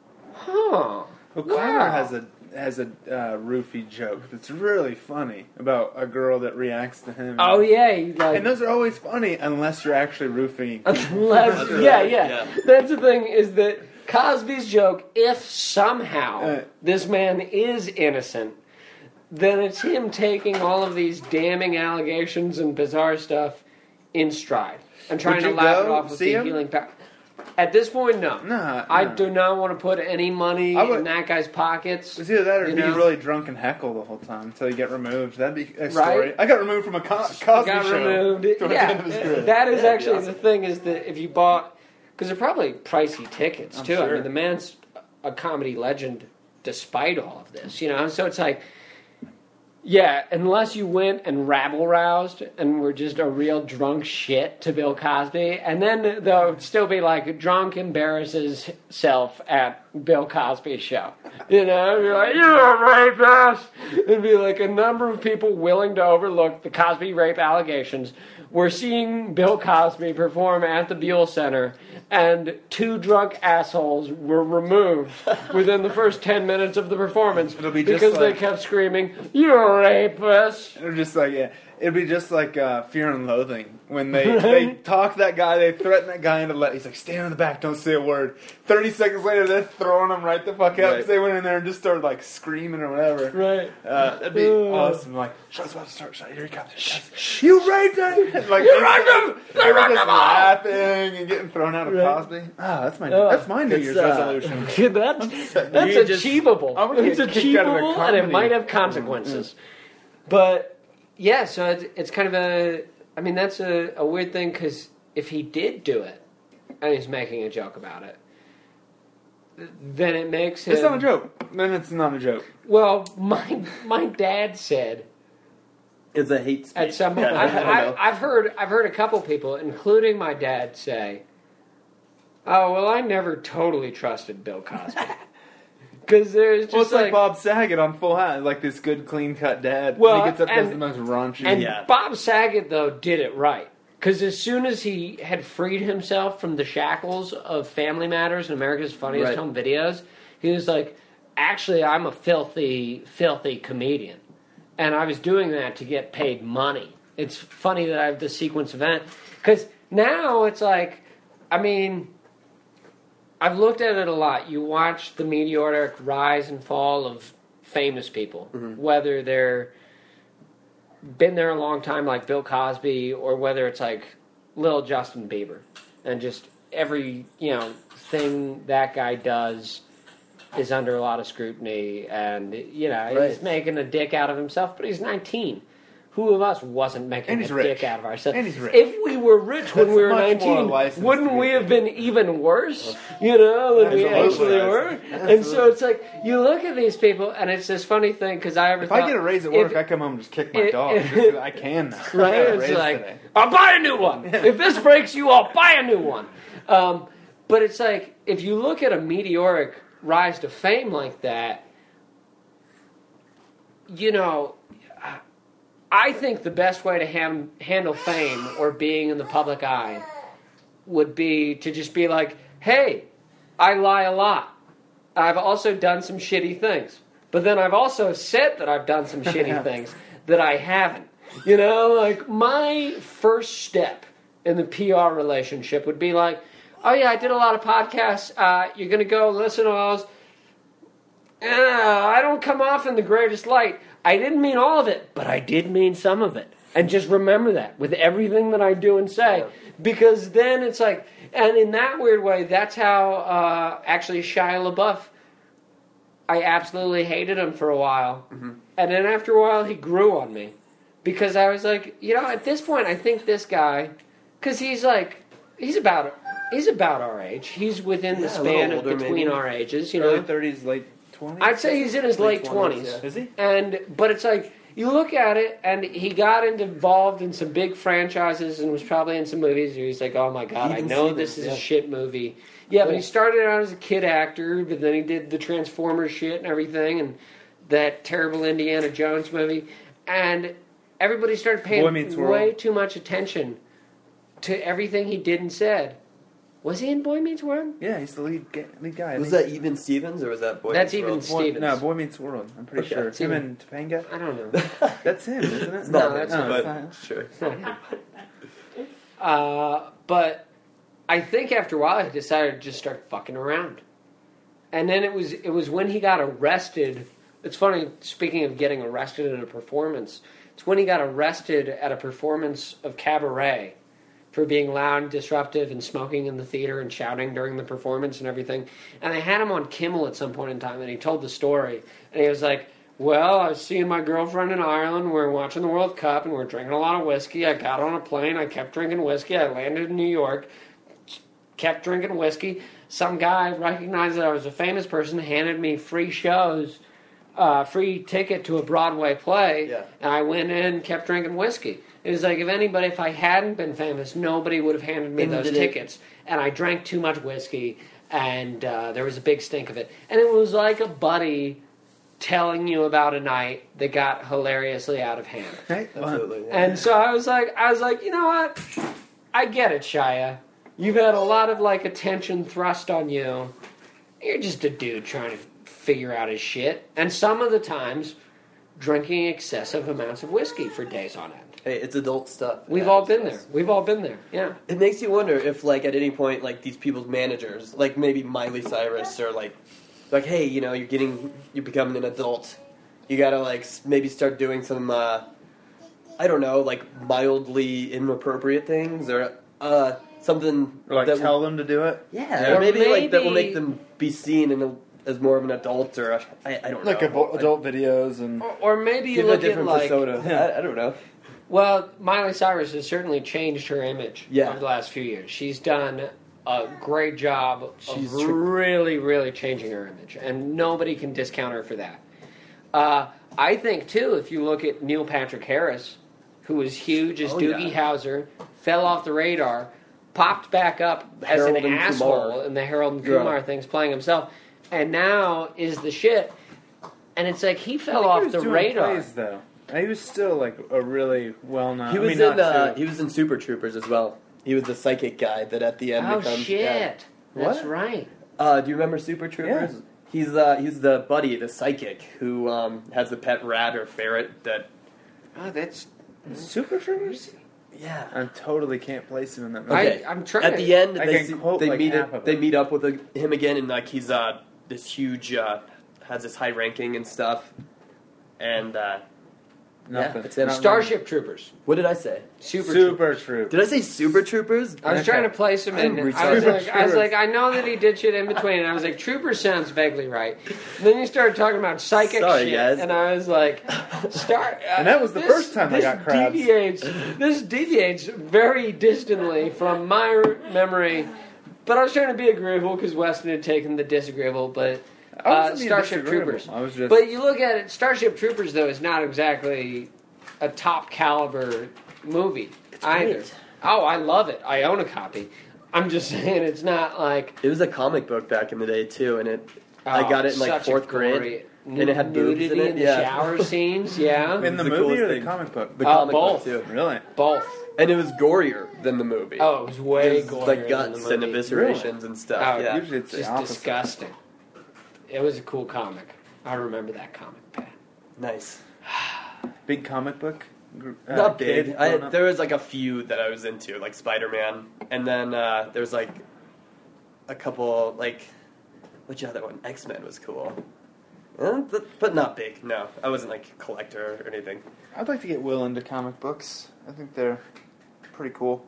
huh. Well, wow. Connor has a has a uh, roofie joke that's really funny about a girl that reacts to him. Oh, yeah. you Like, And those are always funny unless you're actually roofing. Unless, That's yeah, right, yeah, yeah. That's the thing, is that Cosby's joke, if somehow Uh. this man is innocent, then it's him taking all of these damning allegations and bizarre stuff in stride and trying Would to you laugh it go off with see the him? healing power. At this point, no. Nah, I nah. do not want to put any money I would- in that guy's pockets. It's either that or You be know? really drunk and heckle the whole time until you get removed. That'd be a Right? story. I got removed from a Co- Cosby got show. removed. towards the Yeah, end of his career. that is Yeah, actually yeah. the thing, is that if you bought, because they're probably pricey tickets I'm too. I sure. mean, the man's a comedy legend despite all of this, you know. So it's like, yeah, unless you went and rabble roused and were just a real drunk shit to Bill Cosby, and then they'll still be like drunk embarrasses self at Bill Cosby's show. You know, you're like, you're a rapist. It'd be like a number of people willing to overlook the Cosby rape allegations. We're seeing Bill Cosby perform at the Buell Center, and two drunk assholes were removed within the first ten minutes of the performance It'll be just because they like- kept screaming, "You're a rapist!" It'd just like yeah, it'd be just like uh, Fear and Loathing when they they talk to that guy, they threaten that guy into let. He's like, stand in the back, don't say a word. Thirty seconds later, they're throwing him right the fuck out because Right. they went in there and just started like screaming or whatever. Right. Uh, that'd be Uh. awesome. Like, show's about to start. Shut, here he comes. Here he comes. You raped him! Like, You raped him! They You were raped just them all! laughing and getting thrown out of Right. Cosby. Ah, that's my Oh, that's my New it's, Year's uh, resolution. that's that's You just- achievable. I'm gonna It's get kicked out of the achievable, and it comedy. might have consequences. But yeah, so it's, it's kind of a. I mean, that's a, a weird thing, because if he did do it and he's making a joke about it, then it makes him. It's not a joke. Then it's not a joke. Well, my my dad said It's a hate speech. at some point. Yeah, I, I don't know. I, I've heard I've heard a couple people, including my dad, say, "Oh well, I never totally trusted Bill Cosby." Because there's just Well, it's like, like, Bob Saget on Full House, like this good, clean cut dad. Well, and he gets up and does and- the most raunchy. and Yeah. Bob Saget though did it right. Because as soon as he had freed himself from the shackles of Family Matters and America's Funniest Right. Home Videos, he was like, actually, I'm a filthy, filthy comedian. And I was doing that to get paid money. It's funny that I have this sequence event. Because now it's like, I mean, I've looked at it a lot. You watch the meteoric rise and fall of famous people, whether they're been there a long time like Bill Cosby, or whether it's like Lil Justin Bieber, and just every, you know, thing that guy does is under a lot of scrutiny, and, you know, he's Right. making a dick out of himself, but he's nineteen. Who of us wasn't making And a he's rich. dick out of ourselves? And he's rich. If we were rich when That's we were much more nineteen, license wouldn't to we be- have been even worse, you know, than we Absolutely. actually were? And so it's like, you look at these people, and it's this funny thing, because I ever if thought... I get a raise at if- work, I come home and just kick my if- dog. if- Just 'cause I can now. I Right? got a It's raise like, today. I'll buy a new one. If this breaks you, I'll buy a new one. Um, but it's like, if you look at a meteoric rise to fame like that, you know, I think the best way to ham- handle fame or being in the public eye would be to just be like, hey, I lie a lot. I've also done some shitty things. But then I've also said that I've done some shitty things that I haven't. You know, like, my first step in the P R relationship would be like, oh yeah, I did a lot of podcasts. Uh, you're going to go listen to those. Uh, I don't come off in the greatest light. I didn't mean all of it, but I did mean some of it. And just remember that with everything that I do and say. Because then it's like, and in that weird way, that's how uh, actually Shia LaBeouf, I absolutely hated him for a while. Mm-hmm. And then after a while, he grew on me. Because I was like, you know, at this point, I think this guy, because he's like, he's about, he's about our age. He's within the Yeah, a span little of older, between maybe. our ages, you know. Early thirties, late twenties? I'd say he's in his late twenties. yeah. Is he? And but it's like you look at it, and he got involved in some big franchises and was probably in some movies. And he's like, oh my god, Even I know Stevens, this is yeah. a shit movie. Yeah, but he started out as a kid actor, but then he did the Transformers shit and everything, and that terrible Indiana Jones movie, and everybody started paying Boy Meets World. way too much attention to everything he did and said. Was he in Boy Meets World? Yeah, he's the lead, ga- lead guy. I Was think. that Even Stevens or was that Boy That's Meets Even World? Boy, Stevens. no, Boy Meets World. I'm pretty Okay. sure. It's Him him. and Topanga? I don't know. That's him, isn't it? It's No, not that's him, not but him. sure. It's not him. Uh, but I think after a while he decided to just start fucking around. And then it was it was when he got arrested. It's funny, speaking of getting arrested at a performance, it's when he got arrested at a performance of Cabaret for being loud and disruptive and smoking in the theater and shouting during the performance and everything. And they had him on Kimmel at some point in time, and he told the story. And he was like, well, I was seeing my girlfriend in Ireland, we were watching the World Cup, and we were drinking a lot of whiskey. I got on a plane, I kept drinking whiskey, I landed in New York, kept drinking whiskey. Some guy recognized that I was a famous person, handed me free shows, uh, free ticket to a Broadway play, Yeah. and I went in, kept drinking whiskey. It was like, if anybody, if I hadn't been famous, nobody would have handed me And those did it- tickets. And I drank too much whiskey, and uh, there was a big stink of it. And it was like a buddy telling you about a night that got hilariously out of hand. Right? Absolutely. yeah. And so I was like, I was like, you know what? I get it, Shia. You've had a lot of like attention thrust on you. You're just a dude trying to figure out his shit. And some of the times, drinking excessive amounts of whiskey for days on end. Hey, it's adult stuff. We've Yeah, all it's- been there. We've all been there. Yeah. It makes you wonder if, like, at any point, like, these people's managers, like maybe Miley Cyrus, or like, like, hey, you know, you're getting, you're becoming an adult. You gotta like s- maybe start doing some, uh, I don't know, like mildly inappropriate things, or uh, something Or like that tell will, them to do it? yeah, Or or maybe, like that will maybe- make them be seen in a, as more of an adult, or a, I, I don't Like know, adult, adult videos and... Or, or maybe you give a look at different like, persona. I, I don't know. well, Miley Cyrus has certainly changed her image Yeah. over the last few years. She's done a great job She's of tr- really, really changing her image, and nobody can discount her for that. Uh, I think, too, if you look at Neil Patrick Harris, who was huge as Oh, Doogie yeah. Howser, fell off the radar, popped back up as Harold an and asshole Kumar. in the Harold and Yeah. Kumar things, playing himself, and now is the shit. And it's like he I fell think he off was the doing radar. plays, though. He was still like a really well-known... He I was mean, in, not uh, too- he was in Super Troopers as well. He was the psychic guy that at the end Oh, becomes. shit. yeah. That's What? right. Uh, do you remember Super Troopers? Yeah. He's uh, he's the buddy, the psychic, who um, has the pet rat or ferret that. Oh, that's... Super Troopers? Yeah. I totally can't place him in that movie. Okay. I, I'm trying At to... the end, I they can see, quote, they like, meet half it, of they it. meet up with a, him again, and like he's uh, this huge, uh, has this high ranking and stuff, and uh, Nothing. Yeah, it's in Not Starship Troopers. what did I say? Super, Super Troopers. Did I say Super Troopers? I was Okay. trying to place him in. I'm I was, retarded. like, I was like, I know that he did shit in between, and I was like, Troopers sounds vaguely right. And then you started talking about psychic Sorry, shit, guys. and I was like, start. Uh, And that was the this- first time I this got crabs. Deviates, this deviates very distantly from my memory, but I was trying to be agreeable because Weston had taken the disagreeable, but. I Uh, wasn't being Starship disagreeable. Troopers. I was just... But you look at it, Starship Troopers, though, is not exactly a top caliber movie either. great. Oh, I love it. I own a copy. I'm just saying it's not like It was a comic book back in the day too, and it. I oh, got it in like such a fourth grade. gory- and it had boobs nudity in it, the yeah. shower scenes. Yeah, in the, the movie coolest or the thing. comic book? The Uh, comic both. book too, Really? both. and it was gorier than the movie. Oh, it was way It was, gorier like than the guts and movie. eviscerations and stuff. Oh, yeah. Usually it's the Just opposite. disgusting. It was a cool comic. I remember that comic, Pat. Nice. Big comic book? gr- Uh, Not kid big. I, growing up? there was like a few that I was into, like Spider Man, and then uh, there was like a couple like which other one? X Men was cool, Eh, but, but not big. No, I wasn't like a collector or anything. I'd like to get Will into comic books. I think they're pretty cool.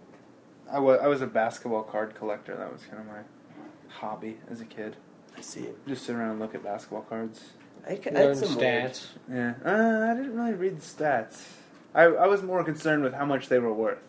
I wa- I was a basketball card collector. That was kind of my hobby as a kid. I see. Just sit around and look at basketball cards. I, ca- I Learn had some weird- stats. Yeah, uh, I didn't really read the stats. I I was more concerned with how much they were worth.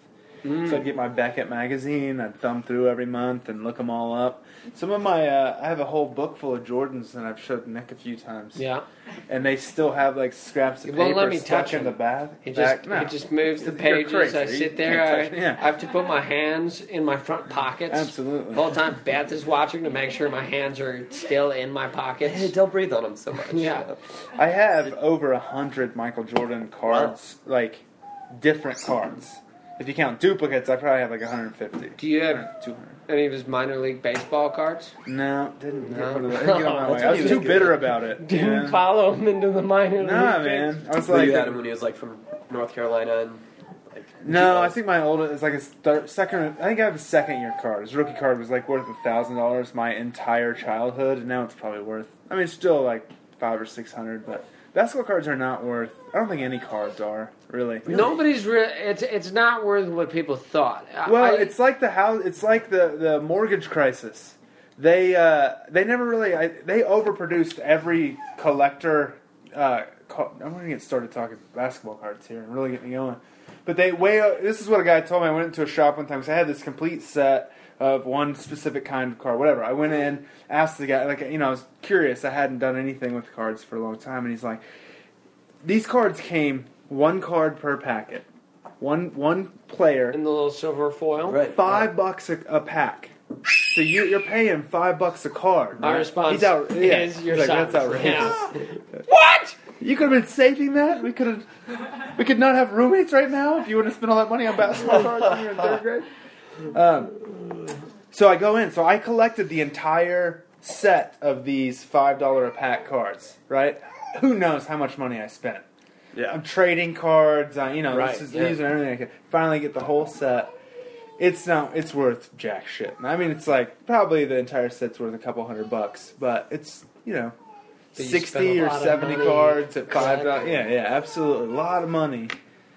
Mm. So I'd get my Beckett magazine, I'd thumb through every month and look them all up. Some of my, uh, I have a whole book full of Jordans that I've showed Nick a few times. Yeah. And they still have like scraps of He won't paper let me stuck touch in them. the bath. He just back. No. he just moves the You're pages. crazy. I You sit can't there. I, touch it. Yeah. I have to put my hands in my front pockets. Absolutely. The whole time Beth is watching to make sure my hands are still in my pockets. Hey, don't breathe on them so much. Yeah. I have over a hundred Michael Jordan cards, like different cards. If you count duplicates, I probably have like one hundred fifty. Do you have two hundred? any of his minor league baseball cards? No, didn't, No. didn't get on that That's way. I was what too he was bitter good. about it. Didn't Yeah. follow him into the minor league. Nah, days? man. I was Like, like, you had him when he was like from North Carolina and like. no, I think my oldest is like a third, second. I think I have a second year card. His rookie card was like worth a thousand dollars my entire childhood, and now it's probably worth. I mean, it's still like five or six hundred, but basketball cards are not worth. I don't think any cards are really. Nobody's re- it's it's not worth what people thought. I- Well, I- it's like the house. It's like the, the mortgage crisis. They uh, they never really. I, they overproduced every collector. Uh, co- I'm going to get started talking basketball cards here and really get me going. But they way. This is what a guy told me. I went into a shop one time because I had this complete set of one specific kind of card. Whatever. I went in, asked the guy. Like you know, I was curious. I hadn't done anything with cards for a long time, and he's like, "These cards came one card per packet, one one player." in the little silver foil. Right. Five bucks a, a pack. So you, you're paying five bucks a card. My right? response He's out, yeah. is your He's like, silence. that's outrageous. Yeah. What? You could have been saving that. We could have. We could not have roommates right now if you wouldn't have spent all that money on basketball cards when you were in third grade. Um, so I go in. So I collected the entire set of these five dollar a pack cards. Right? Who knows how much money I spent? Yeah. I'm trading cards. I, you know, Right, this is yeah. using everything I could. Finally get the whole set. It's not. It's worth jack shit. I mean, it's like probably the entire set's worth a couple hundred bucks, but it's you know, But you sixty spent a or lot of seventy money cards at five collecting. dollars. Yeah, yeah, absolutely, a lot of money.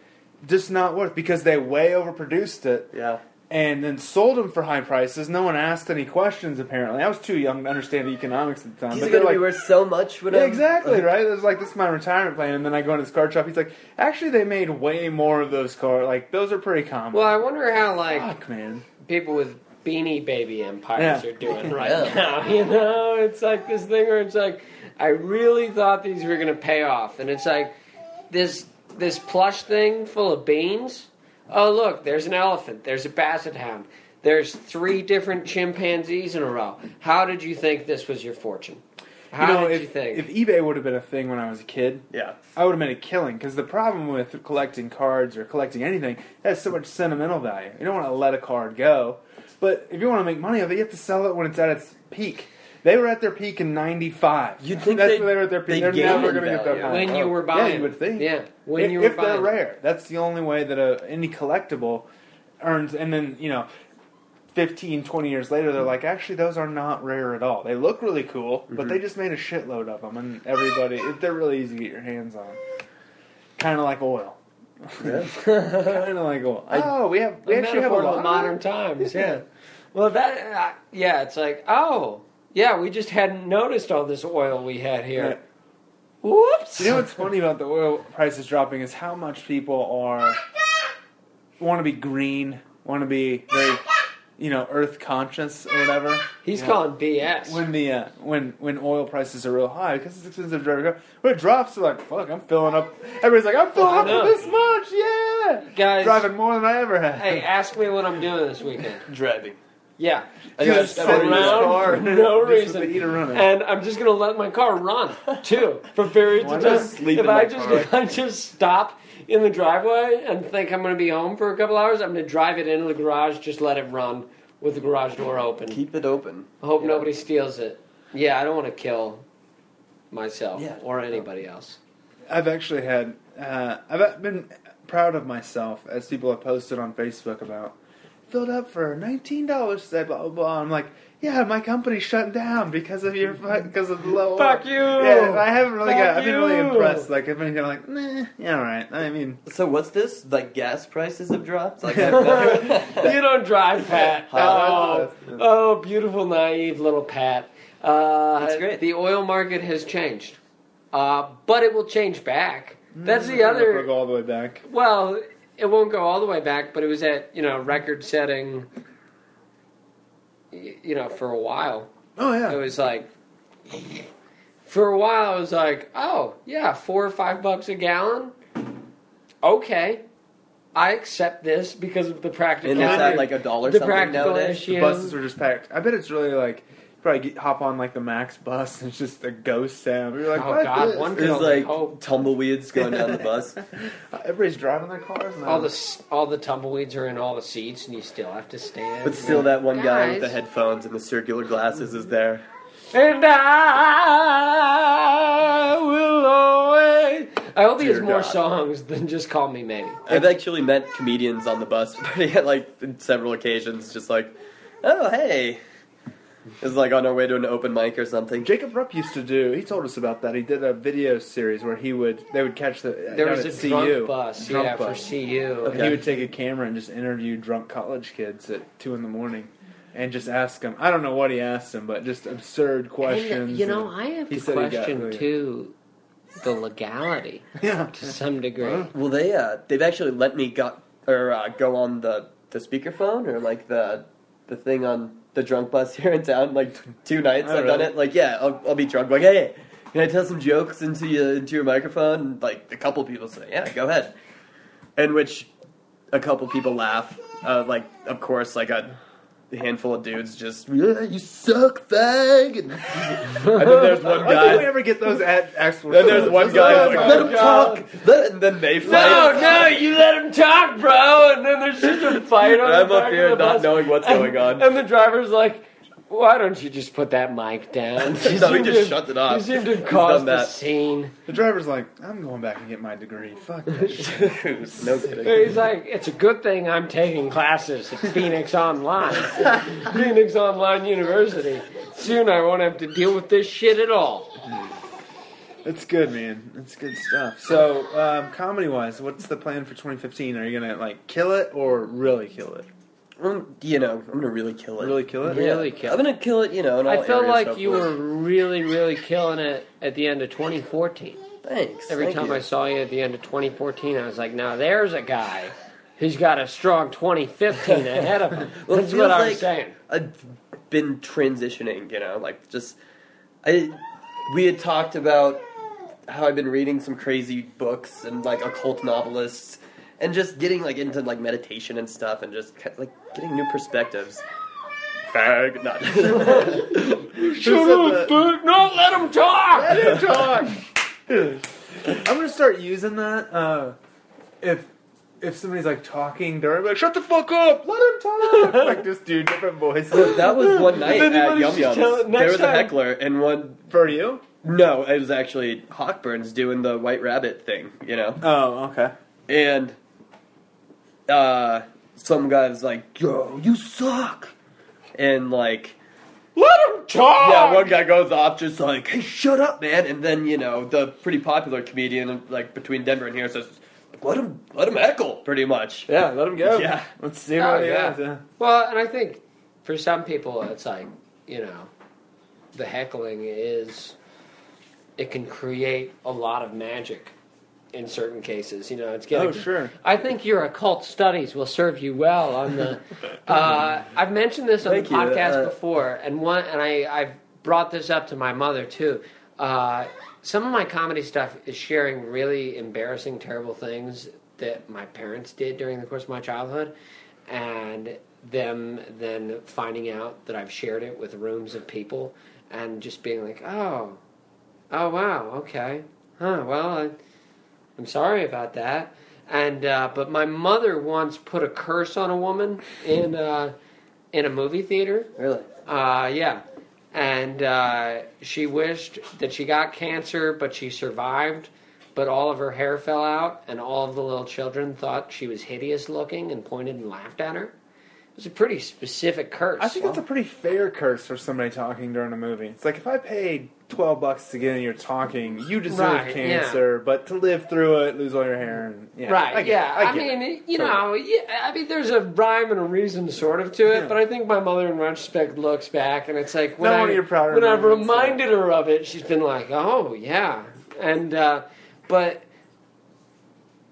Just not worth because they way overproduced it Yeah. and then sold them for high prices. No one asked any questions. Apparently, I was too young to understand economics at the time. These but are they're gonna like, be worth so much. yeah, Whatever. exactly, right? It was like, this is my retirement plan. And then I go into this card shop. He's like, actually, they made way more of those cards. Like, those are pretty common. Well, I wonder how like Fuck, man. people with Beanie Baby empires Yeah. are doing right Yeah. now. You know, it's like this thing where it's like, I really thought these were going to pay off, and it's like this this plush thing full of beans. Oh, look, there's an elephant. There's a basset hound. There's three different chimpanzees in a row. How did you think this was your fortune? How you know, did if, you think? if eBay would have been a thing when I was a kid, Yeah. I would have made a killing. Because the problem with collecting cards or collecting anything, it has so much sentimental value. You don't want to let a card go. But if you want to make money of it, you have to sell it when it's at its peak. They were at their peak in ninety-five. You'd think That's they- when they were at their peak. they They're gain never in going to get that value. high. When you Oh, were Yeah, buying you would think. Yeah, when if, you were if they're buying. rare. That's the only way that a, any collectible earns. And then, you know, fifteen, twenty years later, they're like, actually, those are not rare at all. They look really cool, but they just made a shitload of them. And everybody, they're really easy to get your hands on. Kind of like oil. kind of like oil. Oh, we have we A actually have a metaphor lot of modern times. Yeah. Well, that uh, yeah, it's like oh yeah, we just hadn't noticed all this oil we had here. Yeah. Whoops. You know what's funny about the oil prices dropping is how much people are want to be green, want to be very, you know, earth conscious or whatever. He's Yeah. calling B S. When the uh, when when oil prices are real high because it's expensive to drive a car. When it drops, they're like, "Fuck, I'm filling up." Everybody's like, "I'm filling I up know. for this much, yeah." Guys, Driving more than I ever have. hey, ask me what I'm doing this weekend. Driving. Yeah, I just gotta sit step in this around car. for no Just reason, with the heater running. and I'm just gonna let my car run too for periods Why of not time. sleep If in I my just car? if I just stop in the driveway and think I'm gonna be home for a couple hours, I'm gonna drive it into the garage, just let it run with the garage door open. Keep it open. I hope Yeah. nobody steals it. Yeah, I don't want to kill myself Yeah. or anybody else. I've actually had, uh, I've been proud of myself as people have posted on Facebook about filled up for nineteen dollars today, blah blah blah. I'm like, yeah, my company's shut down because of your because of the low. Fuck you! Yeah, I haven't really Fuck got. I've been really you! impressed. Like I've been kind of like, nah, yeah, all right. I mean, So what's this? Like gas prices have dropped? Like You don't drive, Pat. Oh, That's- oh, beautiful, naive little Pat. Uh, That's great. The oil market has changed, uh, but it will change back. That's the I'm gonna other. go all the way back. Well, it won't go all the way back, but it was at, you know, record-setting, y- you know, for a while. Oh, yeah. It was like, for a while I was like, oh, yeah, four or five bucks a gallon? Okay. I accept this because of the practicality. And is that like a dollar the something practical nowadays? issue. The buses are just packed. I bet it's really like, you probably get, hop on like the Max bus and it's just a ghost sound. You're like, Oh, what God, this? one can There's only like hope. tumbleweeds going down the bus. Everybody's driving their cars now. All the s- all the tumbleweeds are in all the seats, and you still have to stand. But still, that one guy with the Guys. headphones and the circular glasses is there. And I will always. I hope he has Dear more God. songs than just Call Me Maybe. I've actually met comedians on the bus, like on several occasions, just like, oh hey, it's like on our way to an open mic or something. Jacob Rupp used to do. He told us about that. He did a video series where he would they would catch the There down was at a C drunk U, bus, drunk yeah, for bus. C U. And he would take a camera and just interview drunk college kids at two in the morning, and just ask them. I don't know what he asked them, but just absurd questions. And, you know, and I have he to said he got question really- too the legality Yeah. to some degree. Well, they uh, they've actually let me go or uh, go on the the speakerphone or like the the thing on the drunk bus here in town. Like t- two nights Oh, I've done really? it. Like yeah, I'll, I'll be drunk. Like hey, can I tell some jokes into your into your microphone? And like a couple people say yeah, go ahead. In which a couple people laugh. Uh, like of course like a handful of dudes just yeah, you suck, fag. And, and then there's one Why don't we guy. ever get those ad actual? Then there's one guy who's like, let him God. talk. Let- And then they fight. No, no, you let him talk, bro. And then there's just a fight on And the I'm back up here of the not bus. knowing what's and, going on. And the driver's like, why don't you just put that mic down? No, he seem just to- shuts it off. You seem to have He's caused done a that. scene. The driver's like, I'm going back and get my degree. Fuck that shit. No kidding. He's like, it's a good thing I'm taking classes at Phoenix Online. Phoenix Online University. Soon I won't have to deal with this shit at all. It's good, man. It's good stuff. So, um, comedy-wise, what's the plan for twenty fifteen? Are you gonna like kill it or really kill it? Um, you know, I'm gonna really kill it. Really kill it? Really kill I'm gonna kill it. You know, in all I felt areas, like you were hopefully. really, really killing it at the end of twenty fourteen. Thanks. Every thank time you. I saw you at the end of twenty fourteen, I was like, now there's a guy who's got a strong twenty fifteen ahead of him. Well, it That's feels what I was like saying. I've been transitioning. You know, like just I. We had talked about how I've been reading some crazy books and like occult novelists, and just getting like into like meditation and stuff, and just like getting new perspectives. Fag, not. Shut up, dude! No, let him talk! Let him talk. I'm gonna start using that. Uh, if if somebody's like talking during, like, shut the fuck up, let him talk. Like just do different voices. Well, that was one night Then at you Yum just tell- Yums. next There was a time- heckler, and one. For you? No, it was actually Hawkburns doing the White Rabbit thing, you know? Oh, okay. And uh, some guy's like, yo, you suck. And like, Let him talk! yeah, one guy goes off just like, hey, shut up, man. And then, you know, the pretty popular comedian, like, between Denver and here says, let him, let him heckle, pretty much. Yeah, let him go. Yeah. Let's see Oh, what he yeah. has. Yeah. Well, and I think for some people, it's like, you know, the heckling is, it can create a lot of magic in certain cases. You know, it's getting. Oh, sure. I think your occult studies will serve you well on the. Uh, I've mentioned this on Thank the you. podcast Uh, before, and one, and I, I've brought this up to my mother too. Uh, some of my comedy stuff is sharing really embarrassing, terrible things that my parents did during the course of my childhood, and them then finding out that I've shared it with rooms of people, and just being like, oh, oh wow, okay, huh, well, I, I'm sorry about that. And uh, but my mother once put a curse on a woman in uh, in a movie theater. Really? Uh, yeah. And uh, she wished that she got cancer, but she survived. But all of her hair fell out, and all of the little children thought she was hideous looking and pointed and laughed at her. It was a pretty specific curse. I think that's a pretty fair curse for somebody talking during a movie. It's like if I paid twelve bucks to get in your talking, you deserve Right, cancer, but to live through it, lose all your hair, and yeah, Right, I get yeah. it, I, I, get mean, it. you Totally. know, yeah, I mean, there's a rhyme and a reason sort of to it, Yeah. but I think my mother, in retrospect, looks back and it's like when, Not I, one of your prouder when I've moments, reminded her of it, she's been like, oh, yeah. And, uh, but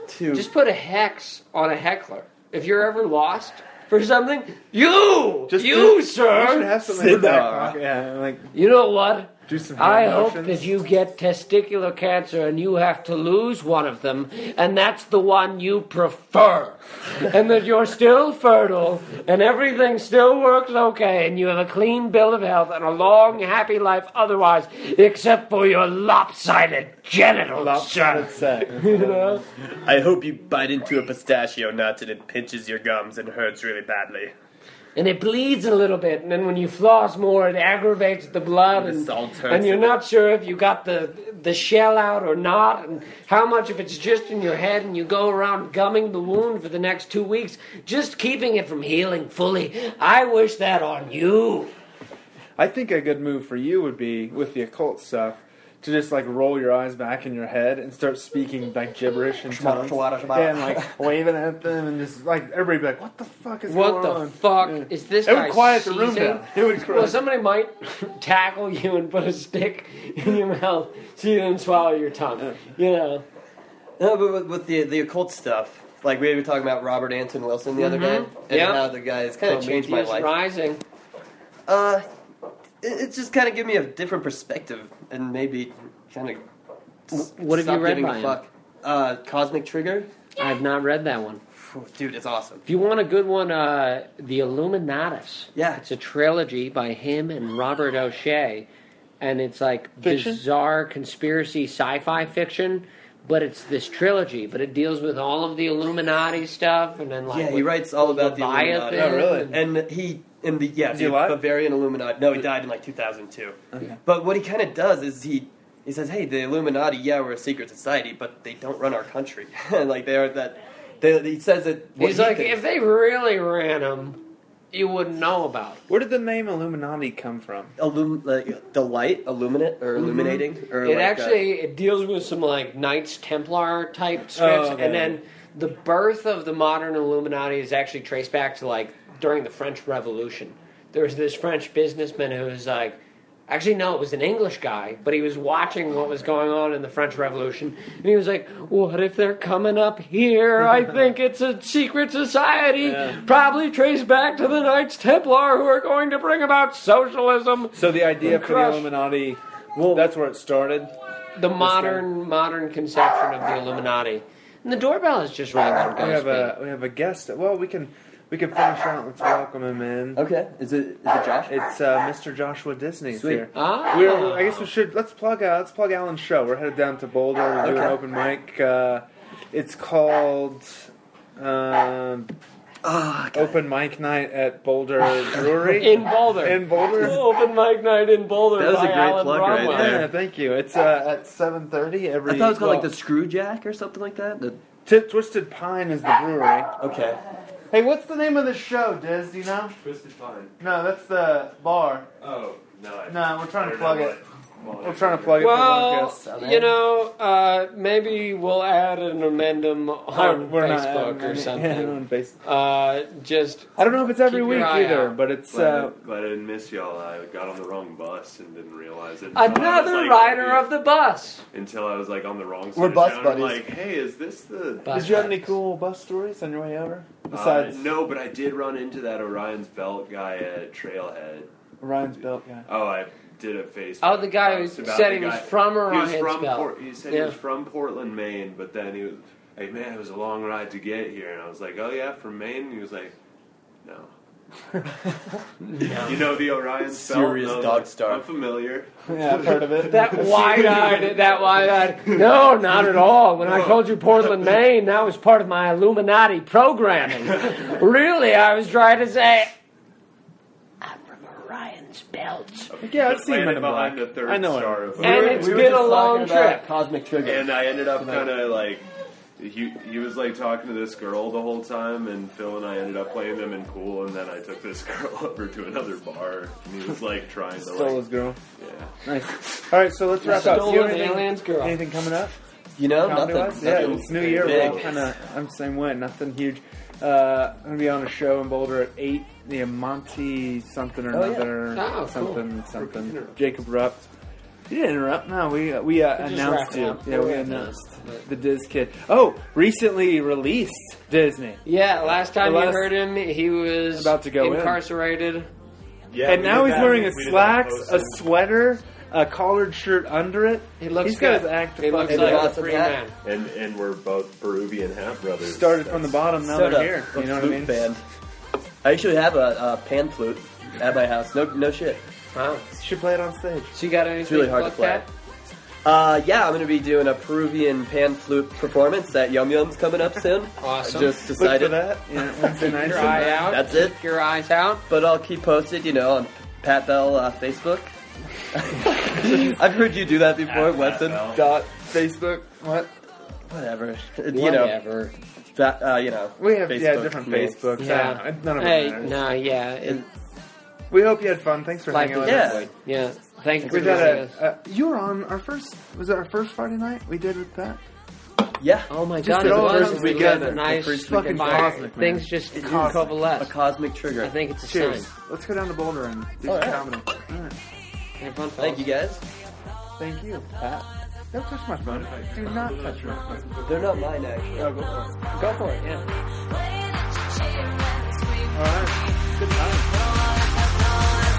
to Just put a hex on a heckler. If you're ever lost for something, you, Just you, do- You should sir. have something in the back Sidar. pocket. Yeah, like You know what? do some. I hand hope motions. that you get testicular cancer and you have to lose one of them, and that's the one you prefer. And that you're still fertile, and everything still works okay, and you have a clean bill of health and a long, happy life otherwise, except for your lopsided genitals, Lopsided sir. sex. You know? I hope you bite into a pistachio nut and it pinches your gums and hurts really badly. And it bleeds a little bit, and then when you floss more, it aggravates the blood, And and, the salt hurts and you're it. not sure if you got the the shell out or not, and how much if it's just in your head, and you go around gumming the wound for the next two weeks, just keeping it from healing fully. I wish that on you. I think a good move for you would be with the occult stuff to just like roll your eyes back in your head and start speaking like gibberish in tongues. Yeah, and like waving at them and just like everybody be like, "What the fuck is What going the on?" fuck Yeah. is this It guy would quiet the room seizing? down. It would Well, quiet. somebody might tackle you and put a stick in your mouth so you didn't swallow your tongue. You know. No, but with, with the the occult stuff, like we were talking about Robert Anton Wilson the other day, and Yeah. how the guy has kind of changed my Prometheus life. Rising. Uh, it, it's just kind of given me a different perspective, and maybe kind of. What have you read by him? fuck. Uh, Cosmic Trigger. I have not read that one. Dude, it's awesome. If you want a good one, uh, The Illuminatus. Yeah. It's a trilogy by him and Robert O'Shea. And it's like Fiction? bizarre conspiracy sci-fi fiction. But it's this trilogy. But it deals with all of the Illuminati stuff. And then like Yeah, he with writes all about the Leviathan. Illuminati. Oh, really? and- And he, in the, yeah, Is he the alive? Bavarian Illuminati. No, he died in like two thousand two. Okay. But what he kind of does is he, he says, hey, the Illuminati, yeah, we're a secret society, but they don't run our country. Like, they are that, they, he says that, what He's he like, thinks- if they really ran them, you wouldn't know about it. Where did the name Illuminati come from? Illum- like, the light, illuminate, or illuminating, or It like, actually it deals with some like Knights Templar type scripts, Oh, okay. and then the birth of the modern Illuminati is actually traced back to like during the French Revolution. There was this French businessman who was like, actually no, it was an English guy, but he was watching what was going on in the French Revolution, and he was like, "What if they're coming up here? I think it's a secret society, Yeah. probably traced back to the Knights Templar who are going to bring about socialism." So the idea for the Crush. Illuminati, well, that's where it started. The modern modern conception of the Illuminati. And the doorbell is just ringing on We have Ghostbeak. a we have a guest. Well, we can we can finish out. Let's welcome him in. Okay, is it, is it Josh? It's uh, Mister Joshua Disney's Sweet. here. Ah. We're, I guess we should let's plug uh, let's plug Alan's show. We're headed down to Boulder to do an Okay. open mic. Uh, it's called um, Ah, Open Mic Night at Boulder Brewery In Boulder. in Boulder. Open mic night in Boulder. That was by a great Alan plug right Bromwell. there. Yeah, thank you. It's uh, at seven thirty every. I thought it was called well, like the Screw Jack or something like that. The, T- Twisted Pine is the brewery. okay. Hey, what's the name of the show, Diz? Do you know? Twisted Pine. No, that's the bar. Oh, no. I, No, we're trying to I plug don't it. know We're trying to plug it for Well, the guests. you know, uh, maybe we'll add an amendum on We're not Facebook uh, or yeah, something. on Facebook. Uh, just I don't know if it's every Keep your week eye either, out. but it's Glad, uh, I, glad I didn't miss y'all. I got on the wrong bus and didn't realize it. until I was, another like, rider on of the bus. the- Until I was like on the wrong side We're of bus town. buddies. I'm like, hey, is this the... Bus did you have any buddies. cool bus stories on your way over? Uh, Besides no, but I did run into that Orion's Belt guy at Trailhead. Ryan's belt guy. Oh, I did a Facebook Oh, the guy who post about said the he was guy- from He was Orion's from Belt. Port, He said Yeah. he was from Portland, Maine, but then he was, hey man, it was a long ride to get here, and I was like, oh yeah, from Maine. And he was like, no. You know the Orion's Serious Belt? No, dog like, star. I'm familiar. Yeah, I've heard of it. That wide-eyed, that wide-eyed. No, not at all. When I told you Portland, Maine, that was part of my Illuminati programming. Really, I was trying to say, I'm from Orion's Belt. Yeah, I've But seen Men landed in behind Black. the third I know star it. of And Orion. it's we were been just a long talking about trip. Cosmic Trigger. And I ended up kind of like, he, he was like talking to this girl the whole time, and Phil and I ended up playing them in pool, and then I took this girl over to another bar, and he was like trying to Stole like, his girl. yeah. Nice. All right, so let's wrap up. Stole Do you have an anything, alien's girl. anything coming up? You know, Comedy-wise? nothing. Yeah, nothing it's New Year. We're all big. kind of. I'm the same way. Nothing huge. Uh, I'm gonna be on a show in Boulder at eight. The Monty something or Oh, yeah. another Oh, cool. something something. Jacob Rupp. You didn't interrupt. No, we uh, we uh, We just announced wrapped it you. up. Yeah, we Yeah. announced. But The Diz Kid. Oh, recently released Disney. yeah, last time The you last- heard him, he was About to go in. incarcerated. Yeah, and we now did he's that. wearing We a did that slacks, post a and- sweater, a collared shirt under it. He looks He's got good. his act He looks And like a lots of free hat. man. And and we're both Peruvian hat brothers. Started from the bottom, now Soda, they're here. a You know what I flute mean? band. I actually have a, a pan flute at my house. No, no shit. Wow. You should play it on stage. So you got anything It's really hard to look play. at? Uh, yeah, I'm gonna be doing a Peruvian pan flute performance at Yum Yum's coming up soon. Awesome. I just Look for decided. that. Yeah, Wednesday night. Keep your eye out. That's it. Keep your eyes out. But I'll keep posted, you know, on Pat Bell uh, Facebook. I've heard you do that before, At Pat Weston. Bell. Dot Facebook. What? Whatever. You know, Whatever. that, uh, you know. We have yeah Facebook different names. Facebooks. Yeah. I don't- None of it Hey, matters. no, yeah. It, We hope you had fun. Thanks for life hanging is with Yeah. us. good. Yeah. Thank you for We did joining a, us. uh, you were on our first. Was it our first Friday night we did with Pat? Yeah. Oh my Just god, it it all was comes we together. got a nice The first fucking fire. cosmic, man. Things just Cosmic. A coalesce. cosmic trigger. I think it's a Cheers. sign. Let's go down to Boulder and do All some right. comedy. All right. Have fun, Thank you fellas. guys. Thank you, Pat. Don't touch my phone. Do not touch my phone. They're not mine, actually. Oh, go for it. Go for it, yeah. All right. Good time.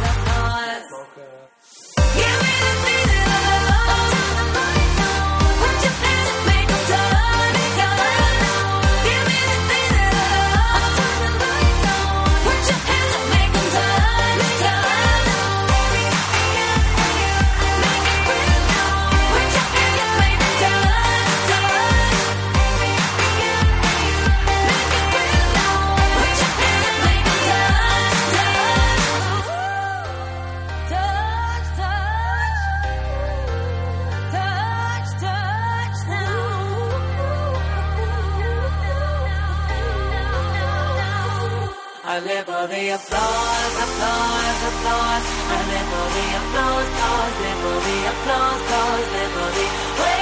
I live for the applause, applause, applause. I live for the applause, applause, live for the applause, applause, live for the